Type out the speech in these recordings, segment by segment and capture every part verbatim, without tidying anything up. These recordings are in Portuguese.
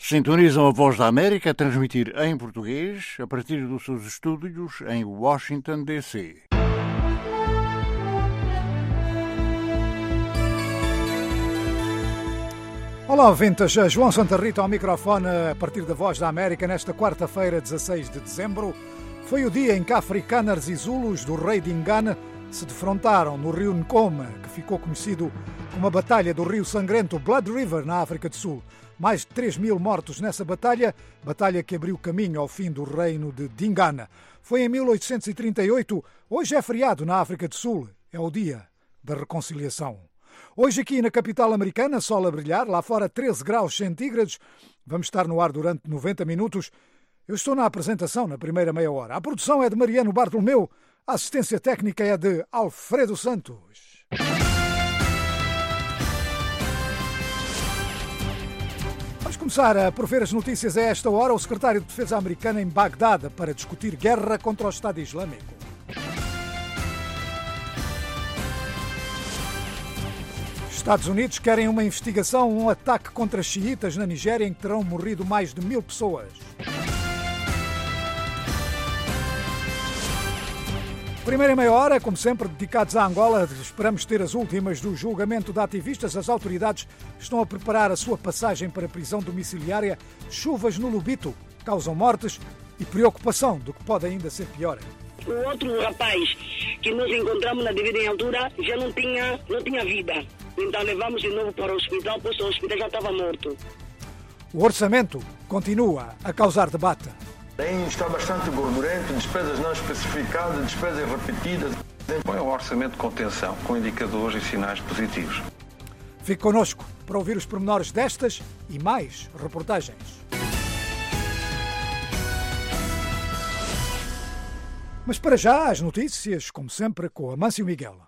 Sintonizam a Voz da América a transmitir em português a partir dos seus estúdios em Washington, D C. Olá, ouvintes. João Santa Rita ao microfone a partir da Voz da América nesta quarta-feira, dezasseis de dezembro. Foi o dia em que africanos e zulus do rei Dingane se defrontaram no rio Nkoma, que ficou conhecido como a Batalha do Rio Sangrento Blood River, na África do Sul. Mais de três mil mortos nessa batalha, batalha que abriu caminho ao fim do reino de Dingane. Foi em mil oitocentos e trinta e oito, hoje é feriado na África do Sul, é o dia da reconciliação. Hoje aqui na capital americana, sol a brilhar, lá fora treze graus centígrados, vamos estar no ar durante noventa minutos. Eu estou na apresentação na primeira meia hora. A produção é de Mariano Bartolomeu, a assistência técnica é de Alfredo Santos. Vamos começar a prover as notícias a esta hora. O secretário de Defesa americano em Bagdade para discutir guerra contra o Estado Islâmico. Estados Unidos querem uma investigação, um ataque contra xiitas na Nigéria em que terão morrido mais de mil pessoas. Primeira meia hora, como sempre, dedicados à Angola. Esperamos ter as últimas do julgamento de ativistas. As autoridades estão a preparar a sua passagem para a prisão domiciliária. Chuvas no Lubito causam mortes e preocupação do que pode ainda ser pior. O outro rapaz que nos encontramos na devida altura já não tinha, não tinha vida. Então levamos de novo para o hospital, pois o hospital já estava morto. O orçamento continua a causar debate. Ainda está bastante gordurento, despesas não especificadas, despesas repetidas. É um orçamento de contenção, com indicadores e sinais positivos. Fique connosco para ouvir os pormenores destas e mais reportagens. Mas para já, as notícias, como sempre, com Amâncio Miguel.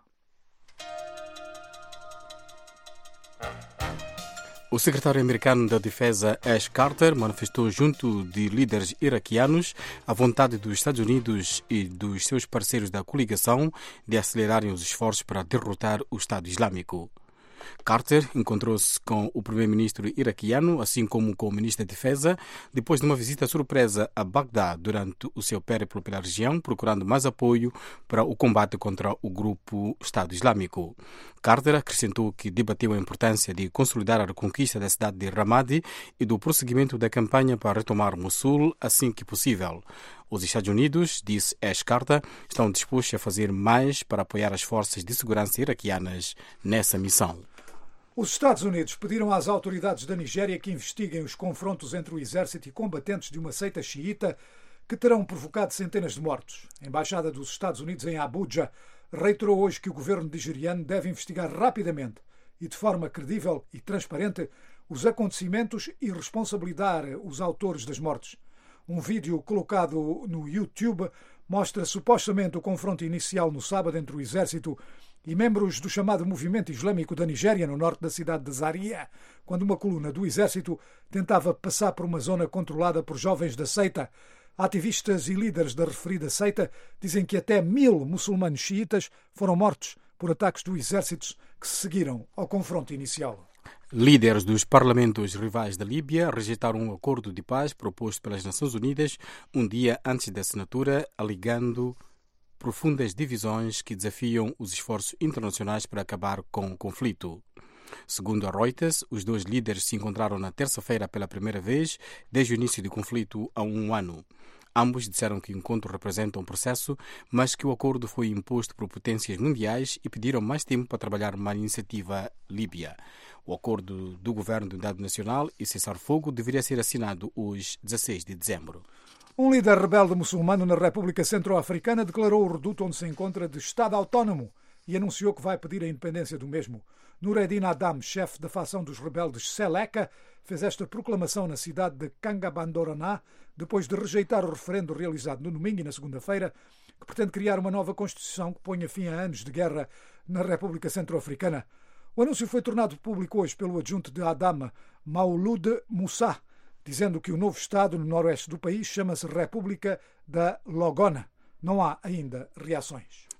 O secretário americano da Defesa, Ash Carter, manifestou junto de líderes iraquianos a vontade dos Estados Unidos e dos seus parceiros da coligação de acelerarem os esforços para derrotar o Estado Islâmico. Carter encontrou-se com o primeiro-ministro iraquiano, assim como com o ministro da Defesa, depois de uma visita surpresa a Bagdá durante o seu périplo pela região, procurando mais apoio para o combate contra o grupo Estado Islâmico. Carter acrescentou que debateu a importância de consolidar a reconquista da cidade de Ramadi e do prosseguimento da campanha para retomar Mossul assim que possível. Os Estados Unidos, disse Ash Carter, estão dispostos a fazer mais para apoiar as forças de segurança iraquianas nessa missão. Os Estados Unidos pediram às autoridades da Nigéria que investiguem os confrontos entre o exército e combatentes de uma seita xiita que terão provocado centenas de mortos. A Embaixada dos Estados Unidos em Abuja reiterou hoje que o governo nigeriano deve investigar rapidamente e de forma credível e transparente os acontecimentos e responsabilizar os autores das mortes. Um vídeo colocado no YouTube mostra supostamente o confronto inicial no sábado entre o exército e membros do chamado Movimento Islâmico da Nigéria, no norte da cidade de Zaria, quando uma coluna do exército tentava passar por uma zona controlada por jovens da seita. Ativistas e líderes da referida seita dizem que até mil muçulmanos xiitas foram mortos por ataques do exército que se seguiram ao confronto inicial. Líderes dos parlamentos rivais da Líbia rejeitaram um acordo de paz proposto pelas Nações Unidas um dia antes da assinatura, alegando profundas divisões que desafiam os esforços internacionais para acabar com o conflito. Segundo a Reuters, os dois líderes se encontraram na terça-feira pela primeira vez desde o início do conflito há um ano. Ambos disseram que o encontro representa um processo, mas que o acordo foi imposto por potências mundiais e pediram mais tempo para trabalhar numa iniciativa líbia. O acordo do Governo de Unidade Nacional e cessar-fogo deveria ser assinado hoje, dezasseis de dezembro. Um líder rebelde muçulmano na República Centro-Africana declarou o reduto onde se encontra de Estado autónomo e anunciou que vai pedir a independência do mesmo. Nureddin Adam, chefe da facção dos rebeldes Seleka, fez esta proclamação na cidade de Kangabandoroná depois de rejeitar o referendo realizado no domingo e na segunda-feira, que pretende criar uma nova Constituição que ponha fim a anos de guerra na República Centro-Africana. O anúncio foi tornado público hoje pelo adjunto de Adam, Maulud Moussa, dizendo que o novo Estado no noroeste do país chama-se República da Logona. Não há ainda reações.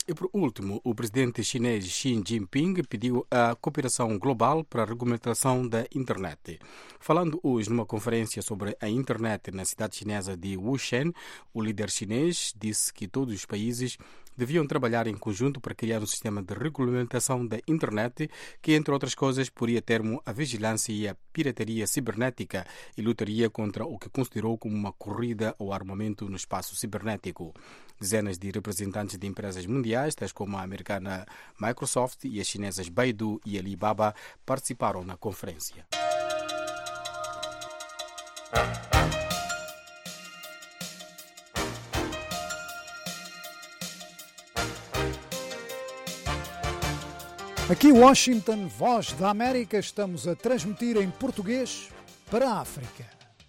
E por último, o presidente chinês Xi Jinping pediu a cooperação global para a regulamentação da internet. Falando hoje numa conferência sobre a internet na cidade chinesa de Wushen, o líder chinês disse que todos os países deviam trabalhar em conjunto para criar um sistema de regulamentação da internet que, entre outras coisas, poria termo à vigilância e à pirataria cibernética e lutaria contra o que considerou como uma corrida ao armamento no espaço cibernético. Dezenas de representantes de empresas mundiais, tais como a americana Microsoft e as chinesas Baidu e Alibaba, participaram na conferência. Aqui Washington, Voz da América, estamos a transmitir em português para a África.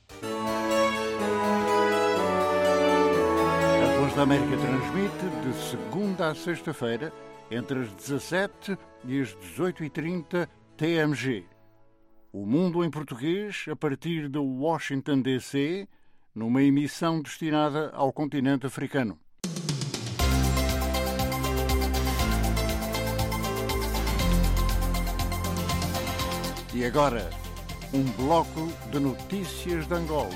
A Voz da América transmite de segunda a sexta-feira, entre as dezassete e as dezoito e trinta T M G. O Mundo em Português, a partir de Washington, D C, numa emissão destinada ao continente africano. E agora, um bloco de notícias de Angola.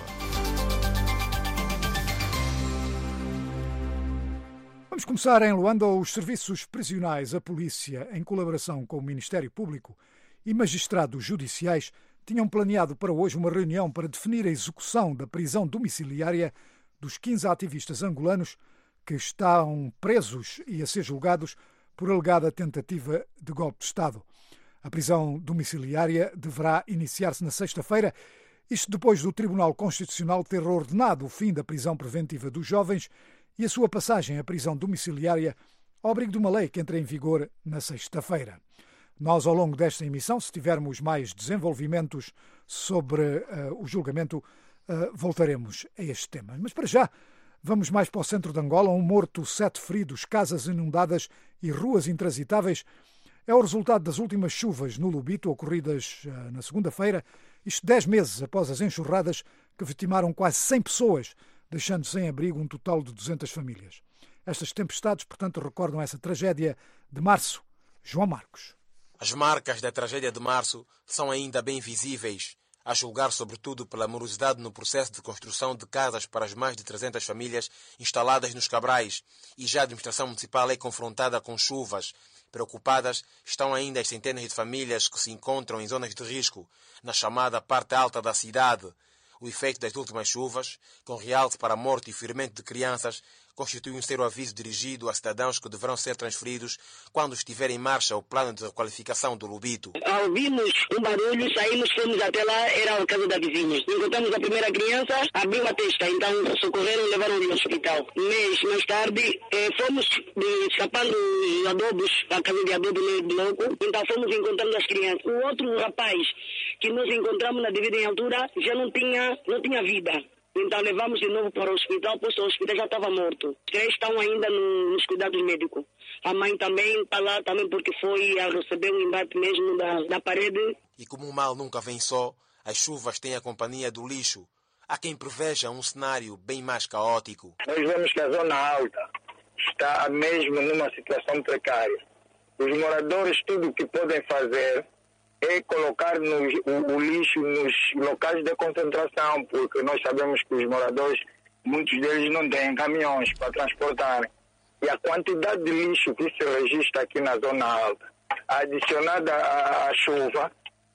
Vamos começar em Luanda. Os serviços prisionais, a polícia, em colaboração com o Ministério Público e magistrados judiciais, tinham planeado para hoje uma reunião para definir a execução da prisão domiciliária dos quinze ativistas angolanos que estão presos e a ser julgados por alegada tentativa de golpe de Estado. A prisão domiciliária deverá iniciar-se na sexta-feira, isto depois do Tribunal Constitucional ter ordenado o fim da prisão preventiva dos jovens e a sua passagem à prisão domiciliária ao abrigo de uma lei que entra em vigor na sexta-feira. Nós, ao longo desta emissão, se tivermos mais desenvolvimentos sobre uh, o julgamento, uh, voltaremos a este tema. Mas para já, vamos mais para o centro de Angola. Um morto, sete feridos, casas inundadas e ruas intransitáveis é o resultado das últimas chuvas no Lubito, ocorridas uh, na segunda-feira, isto dez meses após as enxurradas que vitimaram quase cem pessoas, deixando sem abrigo um total de duzentas famílias. Estas tempestades, portanto, recordam essa tragédia de março. João Marcos. As marcas da tragédia de março são ainda bem visíveis, a julgar sobretudo pela morosidade no processo de construção de casas para as mais de trezentas famílias instaladas nos Cabrais, e já a administração municipal é confrontada com chuvas. Preocupadas estão ainda as centenas de famílias que se encontram em zonas de risco, na chamada parte alta da cidade. O efeito das últimas chuvas, com realce para a morte e ferimento de crianças, constitui um sério aviso dirigido a cidadãos que deverão ser transferidos quando estiver em marcha o plano de requalificação do Lubito. Ouvimos um barulho, saímos, fomos até lá, era a casa da vizinha. Encontramos a primeira criança, abriu a testa, então socorreram e levaram-no ao hospital. Mês mais tarde, eh, fomos eh, escapando os adobos, a casa de adobo no bloco, então fomos encontrando as crianças. O outro rapaz que nós encontramos na devida altura já não tinha, não tinha vida. Então levamos de novo para o hospital, pois o hospital já estava morto. Os três estão ainda nos cuidados médicos. A mãe também está lá, também porque foi a receber um embate mesmo da, da parede. E como o mal nunca vem só, as chuvas têm a companhia do lixo. Há quem preveja um cenário bem mais caótico. Nós vemos que a zona alta está mesmo numa situação precária. Os moradores, tudo o que podem fazer é colocar nos, o, o lixo nos locais de concentração, porque nós sabemos que os moradores, muitos deles não têm caminhões para transportarem. E a quantidade de lixo que se registra aqui na zona alta, adicionada à, à chuva,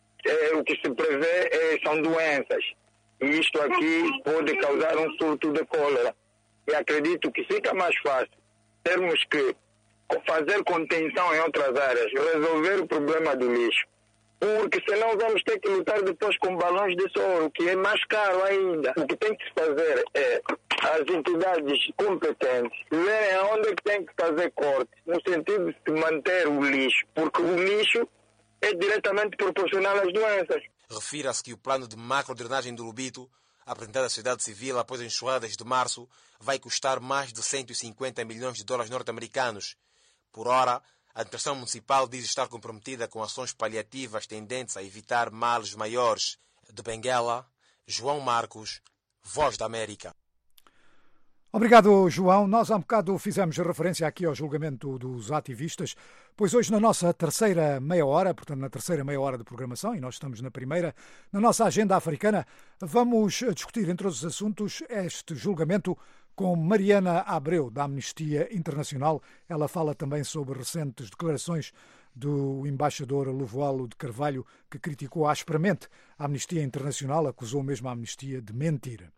é, o que se prevê é, são doenças. E isto aqui pode causar um surto de cólera. E acredito que fica mais fácil termos que fazer contenção em outras áreas, resolver o problema do lixo. Porque senão vamos ter que lutar depois com balões de soro, que é mais caro ainda. O que tem que se fazer é as entidades competentes verem aonde é que tem que fazer corte, no sentido de manter o lixo, porque o lixo é diretamente proporcional às doenças. Refira-se que o plano de macro-drenagem do Lubito, apresentado à sociedade civil após as enxurradas de março, vai custar mais de cento e cinquenta milhões de dólares norte-americanos. Por hora, a administração municipal diz estar comprometida com ações paliativas tendentes a evitar males maiores. De Benguela, João Marcos, Voz da América. Obrigado, João. Nós há um bocado fizemos referência aqui ao julgamento dos ativistas, pois hoje na nossa terceira meia hora, portanto na terceira meia hora de programação, e nós estamos na primeira, na nossa agenda africana, vamos discutir, entre outros assuntos, este julgamento com Mariana Abreu, da Amnistia Internacional. Ela fala também sobre recentes declarações do embaixador Luvoalo de Carvalho, que criticou asperamente a Amnistia Internacional, acusou mesmo a Amnistia de mentir.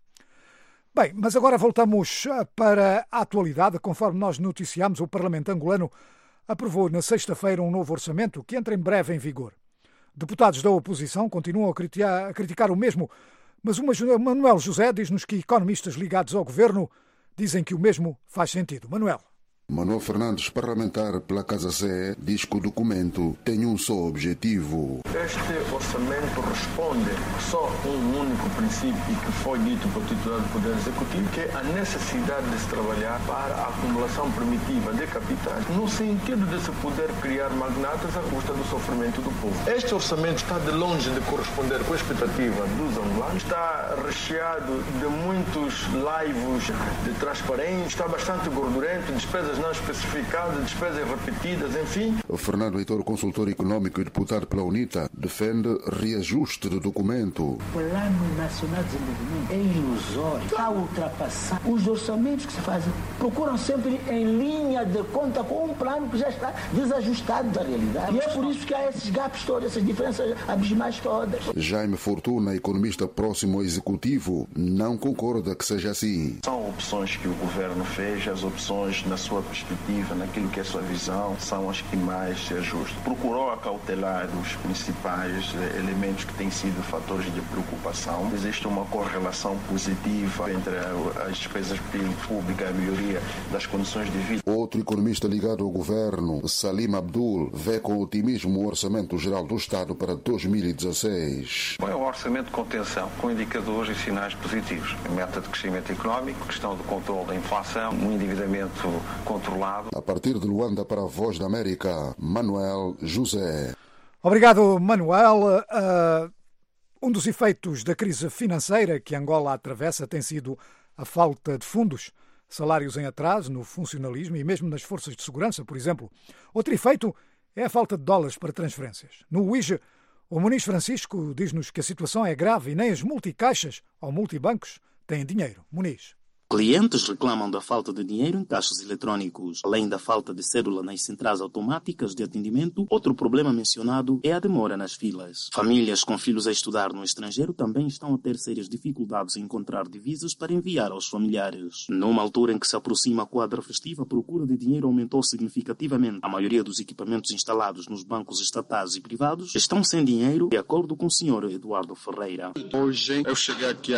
Bem, mas agora voltamos para a atualidade. Conforme nós noticiamos, o Parlamento angolano aprovou na sexta-feira um novo orçamento que entra em breve em vigor. Deputados da oposição continuam a criticar, a criticar o mesmo, mas o Manuel José diz-nos que economistas ligados ao governo dizem que o mesmo faz sentido. Manuel. Manuel Fernandes, parlamentar pela Casa C, diz que o documento tem um só objetivo. Este orçamento responde só a um único princípio que foi dito pelo titular do Poder Executivo, que é a necessidade de se trabalhar para a acumulação primitiva de capitais, no sentido de se poder criar magnatas à custa do sofrimento do povo. Este orçamento está de longe de corresponder com a expectativa dos angolanos, está recheado de muitos laivos de transparência, está bastante gordurento, despesas não especificadas, despesas repetidas, enfim. O Fernando Heitor, consultor econômico e deputado pela UNITA, defende reajuste do documento. O Plano Nacional de Desenvolvimento é ilusório, está a ultrapassar. Os orçamentos que se fazem procuram sempre em linha de conta com um plano que já está desajustado da realidade. E é por isso que há esses gaps todos, essas diferenças abismais todas. Jaime Fortuna, economista próximo ao Executivo, não concorda que seja assim. São opções que o governo fez, as opções na sua perspectiva, naquilo que é a sua visão, são as que mais se ajustam. Procurou acautelar os principais elementos que têm sido fatores de preocupação. Existe uma correlação positiva entre as despesas públicas e a melhoria das condições de vida. Outro economista ligado ao governo, Salim Abdul, vê com otimismo o Orçamento Geral do Estado para dois mil e dezesseis. É um orçamento de contenção, com indicadores e sinais positivos. A meta de crescimento económico, questão do controle da inflação, um endividamento controlado. A partir de Luanda para a Voz da América, Manuel José. Obrigado, Manuel. Uh, um dos efeitos da crise financeira que Angola atravessa tem sido a falta de fundos, salários em atraso no funcionalismo e mesmo nas forças de segurança, por exemplo. Outro efeito é a falta de dólares para transferências. No U I G, o Muniz Francisco diz-nos que a situação é grave e nem as multicaixas ou multibancos têm dinheiro. Muniz. Clientes reclamam da falta de dinheiro em caixas eletrónicos. Além da falta de cédula nas centrais automáticas de atendimento, outro problema mencionado é a demora nas filas. Famílias com filhos a estudar no estrangeiro também estão a ter sérias dificuldades em encontrar divisas para enviar aos familiares. Numa altura em que se aproxima a quadra festiva, a procura de dinheiro aumentou significativamente. A maioria dos equipamentos instalados nos bancos estatais e privados estão sem dinheiro, de acordo com o senhor Eduardo Ferreira. Hoje eu cheguei aqui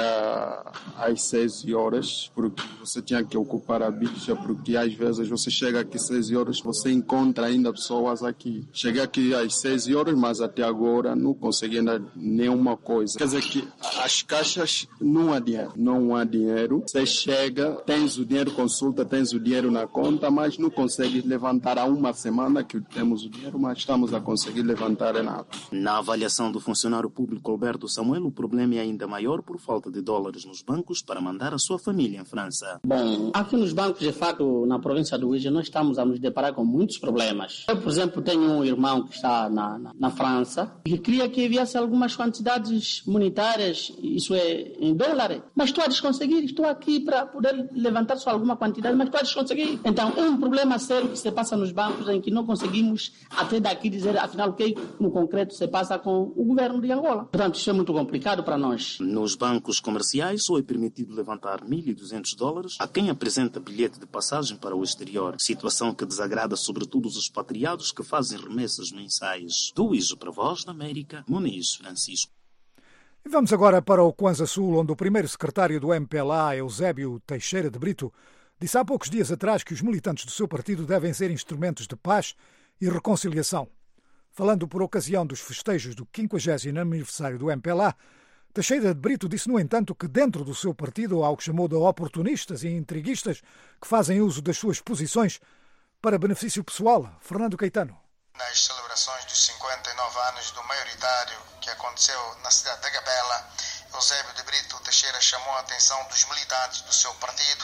às seis horas, porque você tinha que ocupar a bicha, porque às vezes você chega aqui às seis horas, você encontra ainda pessoas aqui. Cheguei aqui às seis horas, mas até agora não consegui ainda nenhuma coisa. Quer dizer que as caixas não há dinheiro. Não há dinheiro. Você chega, tens o dinheiro, consulta, tens o dinheiro na conta, mas não consegues levantar há uma semana que temos o dinheiro, mas estamos a conseguir levantar nada. Na avaliação do funcionário público Alberto Samuel, o problema é ainda maior por falta de dólares nos bancos para mandar a sua família em França. Bom, aqui nos bancos, de fato, na província do U I G, nós estamos a nos deparar com muitos problemas. Eu, por exemplo, tenho um irmão que está na, na, na França e queria que enviasse algumas quantidades monetárias, isso é, em dólares. Mas estou a desconseguir, estou aqui para poder levantar só alguma quantidade, mas estou a desconseguir. Então, é um problema sério que se passa nos bancos em que não conseguimos até daqui dizer, afinal, o que no concreto se passa com o governo de Angola. Portanto, isso é muito complicado para nós. Nos bancos comerciais só é permitido levantar mil e duzentos dólares a quem apresenta bilhete de passagem para o exterior, situação que desagrada sobretudo os expatriados que fazem remessas mensais. Do I S O para a Voz da América, Muniz Francisco. E vamos agora para o Kwanza Sul, onde o primeiro secretário do M P L A, Eusébio Teixeira de Brito, disse há poucos dias atrás que os militantes do seu partido devem ser instrumentos de paz e reconciliação. Falando por ocasião dos festejos do quinquagésimo aniversário do M P L A, Teixeira de Brito disse, no entanto, que dentro do seu partido há o que chamou de oportunistas e intriguistas que fazem uso das suas posições para benefício pessoal. Fernando Caetano. Nas celebrações dos cinquenta e nove anos do maioritário que aconteceu na cidade de Gabela, Eusébio de Brito Teixeira chamou a atenção dos militantes do seu partido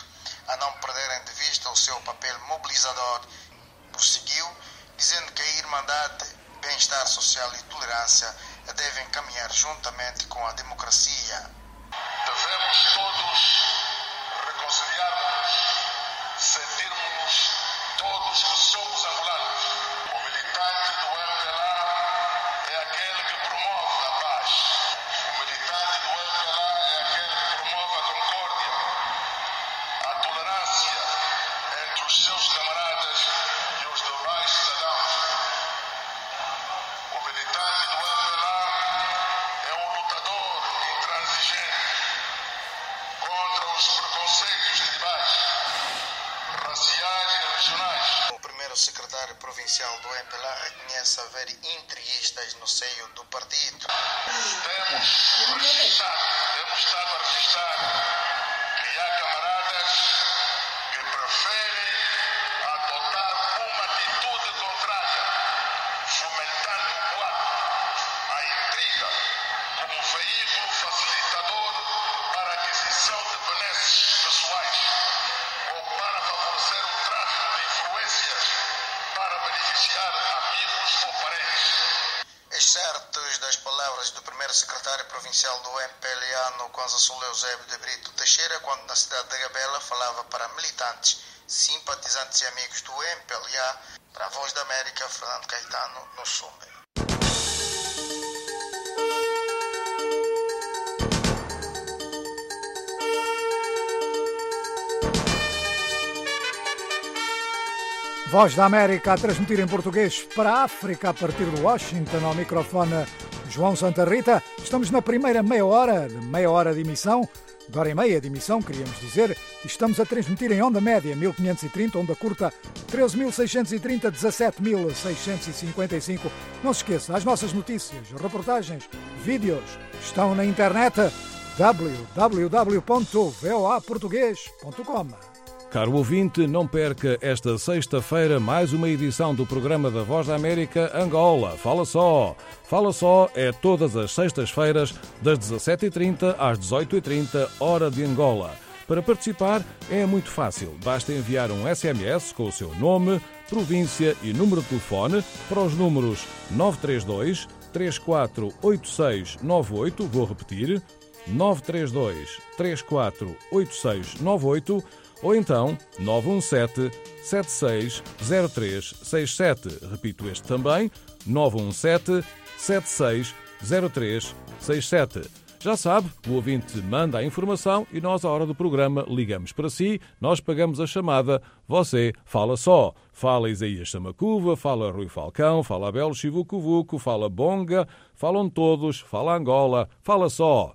a não perderem de vista o seu papel mobilizador. Prosseguiu, dizendo que a Irmandade, Bem-Estar Social e Tolerância devem caminhar juntamente com a democracia. Devemos todos reconciliar-nos, sentirmos todos que somos angolanos. O militante do M P L A é aquele que promove a paz. O militante do M P L A é aquele que promove a concórdia, a tolerância entre os seus camaradas e os demais cidadãos. O militante do M P L A é um lutador intransigente contra os preconceitos tribais, raciais e regionais. O primeiro secretário provincial do M P L A reconhece haver intriguistas no seio do partido. Temos registrado, temos estado a registrar que há camaradas que preferem adotar uma atitude contrária, fomentando o boato, a intriga, como veículo facilitador para a aquisição de benesses pessoais ou para favorecer o tráfico de influências para beneficiar amigos ou parentes. Excertos das palavras do primeiro secretário provincial do M P L A no Kwanza Sul, Eusébio de Brito Teixeira, quando na cidade de Gabela falava para militantes, simpatizantes e amigos do M P L A, para a Voz da América, Fernando Caetano, no Sumbe. Voz da América a transmitir em português para a África a partir de Washington, ao microfone João Santa Rita. Estamos na primeira meia hora, de meia hora de emissão, de hora e meia de emissão, queríamos dizer, e estamos a transmitir em onda média mil quinhentos e trinta, onda curta treze mil seiscentos e trinta, dezassete mil seiscentos e cinquenta e cinco. Não se esqueça, as nossas notícias, reportagens, vídeos estão na internet w w w ponto voa português ponto com. Caro ouvinte, não perca esta sexta-feira mais uma edição do programa da Voz da América Angola. Fala só! Fala só é todas as sextas-feiras das dezassete e trinta às dezoito e trinta, hora de Angola. Para participar é muito fácil. Basta enviar um S M S com o seu nome, província e número de telefone para os números nove três dois, três quatro oito seis nove oito. Vou repetir, nove três dois, três quatro oito seis nove oito, ou então nove um sete, sete seis zero três seis sete. Repito este também, nove um sete, sete seis zero três seis sete. Já sabe, o ouvinte manda a informação e nós, à hora do programa, ligamos para si, nós pagamos a chamada, você fala só. Fala Isaías Samacuva, fala Rui Falcão, fala Abel Chivucuvuco, fala Bonga, falam todos, fala Angola, fala só.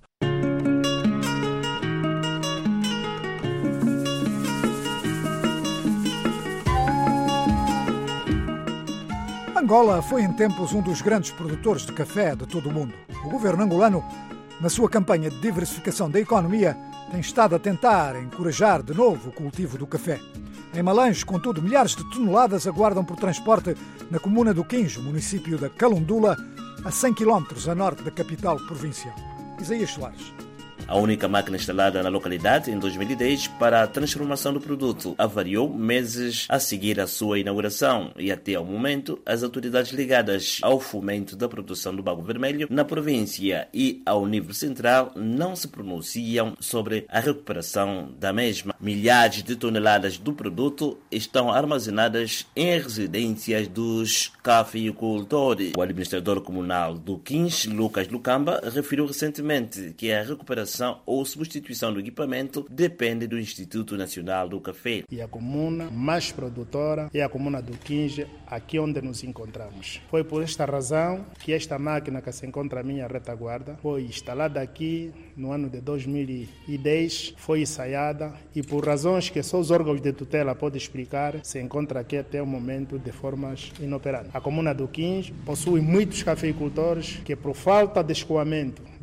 Angola foi em tempos um dos grandes produtores de café de todo o mundo. O governo angolano, na sua campanha de diversificação da economia, tem estado a tentar encorajar de novo o cultivo do café. Em Malange, contudo, milhares de toneladas aguardam por transporte na comuna do Quinjo, município da Calundula, a cem quilómetros a norte da capital provincial. Isaías Soares. A única máquina instalada na localidade em dois mil e dez para a transformação do produto avariou meses a seguir a sua inauguração e até ao momento as autoridades ligadas ao fomento da produção do bago vermelho na província e ao nível central não se pronunciam sobre a recuperação da mesma. Milhares de toneladas do produto estão armazenadas em residências dos cafeicultores. O administrador comunal do Quins, Lucas Lucamba, referiu recentemente que a recuperação ou substituição do equipamento depende do Instituto Nacional do Café. E a comuna mais produtora é a comuna do Quinje, aqui onde nos encontramos. Foi por esta razão que esta máquina que se encontra à minha retaguarda foi instalada aqui no ano de dois mil e dez, foi ensaiada e por razões que só os órgãos de tutela podem explicar, se encontra aqui até o momento de formas inoperadas. A comuna do Quinje possui muitos cafeicultores que, por falta de escoamento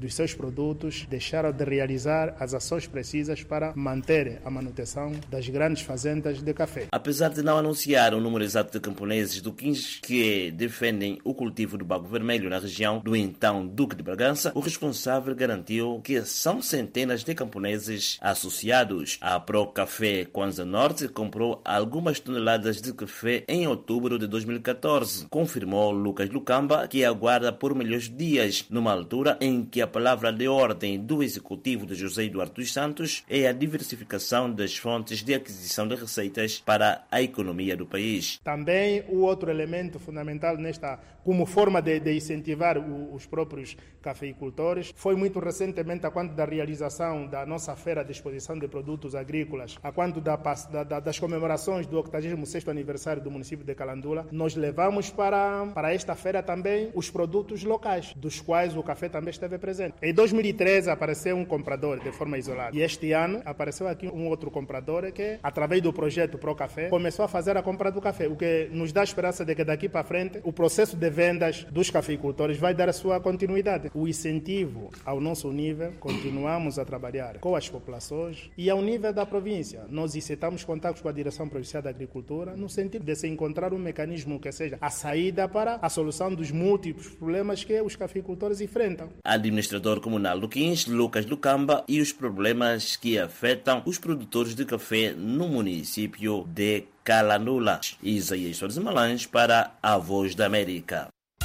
dos seus produtos, deixaram de realizar as ações precisas para manter a manutenção das grandes fazendas de café. Apesar de não anunciar o número exato de camponeses do quinze que defendem o cultivo do bago vermelho na região do então Duque de Bragança, o responsável garantiu que são centenas de camponeses associados. A Pro Café Kwanza Norte comprou algumas toneladas de café em outubro de dois mil e catorze. Confirmou Lucas Lucamba, que aguarda por melhores dias, numa altura em que a palavra de ordem do executivo de José Eduardo dos Santos é a diversificação das fontes de aquisição de receitas para a economia do país. Também o outro elemento fundamental nesta, como forma de, de incentivar o, os próprios cafeicultores, foi muito recentemente, a quanto da realização da nossa feira de exposição de produtos agrícolas, a quanto da, da, das comemorações do octagésimo sexto aniversário do município de Calandula, nós levamos para, para esta feira também os produtos locais, dos quais o café também esteve presente. Em dois mil e treze apareceu um comprador de forma isolada, e este ano apareceu aqui um outro comprador que, através do projeto Pro Café, começou a fazer a compra do café, o que nos dá a esperança de que daqui para frente o processo de vendas dos cafeicultores vai dar a sua continuidade. O incentivo ao nosso nível, continuamos a trabalhar com as populações, e ao nível da província, nós incitamos contatos com a Direção Provincial da Agricultura no sentido de se encontrar um mecanismo que seja a saída para a solução dos múltiplos problemas que os cafeicultores enfrentam. Administrador comunal do quinze, Lucas Lucamba, e os problemas que afetam os produtores de café no município de Calandula. Isaías Soares Malães para a Voz da América.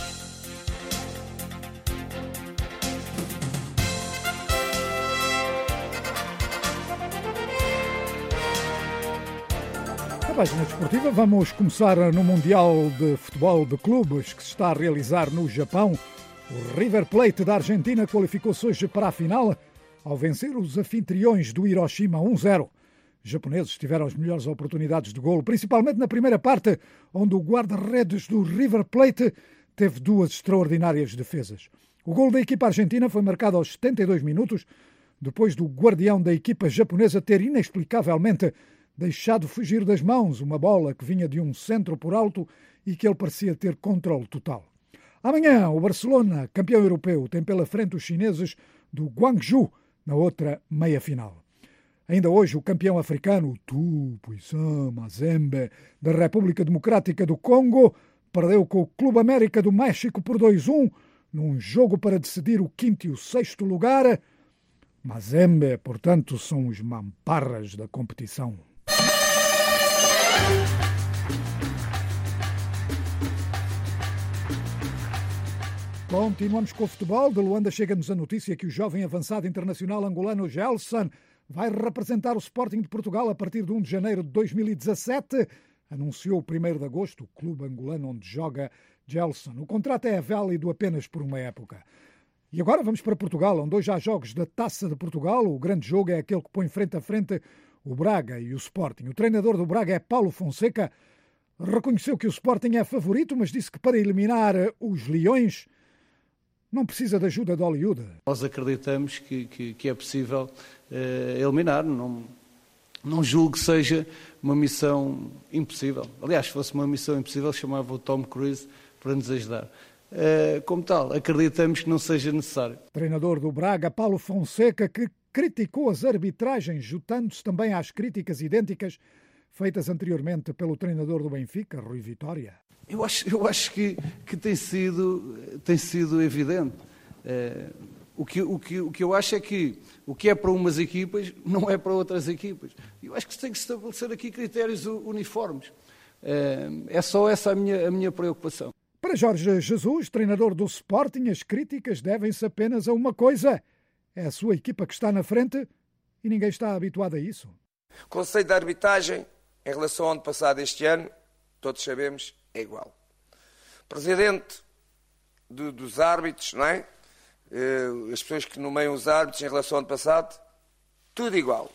Na página desportiva vamos começar no Mundial de Futebol de Clubes que se está a realizar no Japão. O River Plate da Argentina qualificou-se hoje para a final ao vencer os anfitriões do Hiroshima um zero. Os japoneses tiveram as melhores oportunidades de golo, principalmente na primeira parte, onde o guarda-redes do River Plate teve duas extraordinárias defesas. O golo da equipa argentina foi marcado aos setenta e dois minutos, depois do guardião da equipa japonesa ter inexplicavelmente deixado fugir das mãos uma bola que vinha de um centro por alto e que ele parecia ter controle total. Amanhã, o Barcelona, campeão europeu, tem pela frente os chineses do Guangzhou na outra meia-final. Ainda hoje, o campeão africano, Tupuisam Mazembe, da República Democrática do Congo, perdeu com o Clube América do México por dois a um, num jogo para decidir o quinto e o sexto lugar. Mazembe, portanto, são os mamparras da competição. Continuamos com o futebol. De Luanda chega-nos a notícia que o jovem avançado internacional angolano Gelson vai representar o Sporting de Portugal a partir de primeiro de janeiro de dois mil e dezassete. Anunciou o primeiro de agosto o clube angolano onde joga Gelson. O contrato é válido apenas por uma época. E agora vamos para Portugal, onde hoje há jogos da Taça de Portugal. O grande jogo é aquele que põe frente a frente o Braga e o Sporting. O treinador do Braga é Paulo Fonseca. Reconheceu que o Sporting é favorito, mas disse que para eliminar os Leões não precisa de ajuda de Hollywood. Nós acreditamos que, que, que é possível uh, eliminar. Não, não julgo que seja uma missão impossível. Aliás, se fosse uma missão impossível, chamava o Tom Cruise para nos ajudar. Uh, como tal, acreditamos que não seja necessário. Treinador do Braga, Paulo Fonseca, que criticou as arbitragens, juntando-se também às críticas idênticas feitas anteriormente pelo treinador do Benfica, Rui Vitória. Eu acho, eu acho que, que tem, sido, tem sido evidente. Uh, o, que, o, que, o que eu acho é que o que é para umas equipas não é para outras equipas. Eu acho que se tem que estabelecer aqui critérios uniformes. Uh, é só essa a minha, a minha preocupação. Para Jorge Jesus, treinador do Sporting, as críticas devem-se apenas a uma coisa. É a sua equipa que está na frente e ninguém está habituado a isso. O conceito da arbitragem em relação ao ano passado este ano, todos sabemos, é igual. Presidente do, dos árbitros, não é? Uh, as pessoas que nomeiam os árbitros em relação ao ano passado, tudo igual.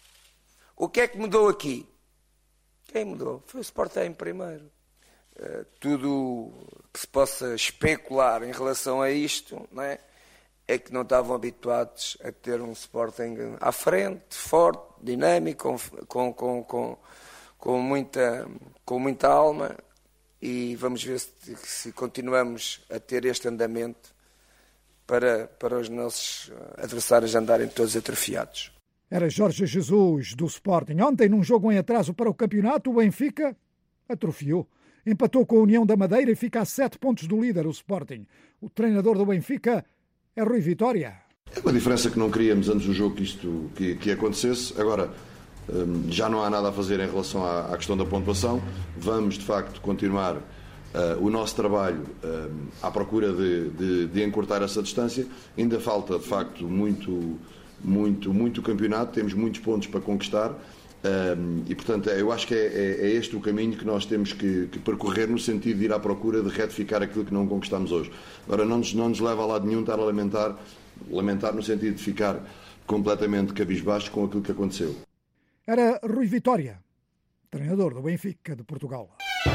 O que é que mudou aqui? Quem mudou? Foi o Sporting primeiro. Uh, tudo que se possa especular em relação a isto, não é? É que não estavam habituados a ter um Sporting à frente, forte, dinâmico, com, com, com, com, muita, com muita alma. E vamos ver se, se continuamos a ter este andamento para, para os nossos adversários andarem todos atrofiados. Era Jorge Jesus, do Sporting. Ontem, num jogo em atraso para o campeonato, o Benfica atrofiou. Empatou com a União da Madeira e fica a sete pontos do líder, o Sporting. O treinador do Benfica é Rui Vitória. É uma diferença que não queríamos antes do jogo que isto que, que acontecesse. Agora, hum, já não há nada a fazer em relação à, à questão da pontuação. Vamos, de facto, continuar uh, o nosso trabalho uh, à procura de, de, de encurtar essa distância. Ainda falta, de facto, muito, muito, muito campeonato. Temos muitos pontos para conquistar. Um, e, portanto, eu acho que é, é, é este o caminho que nós temos que, que percorrer, no sentido de ir à procura de retificar aquilo que não conquistamos hoje. Agora, não nos, não nos leva a lado nenhum estar a lamentar, lamentar no sentido de ficar completamente cabisbaixo com aquilo que aconteceu. Era Rui Vitória, treinador do Benfica de Portugal.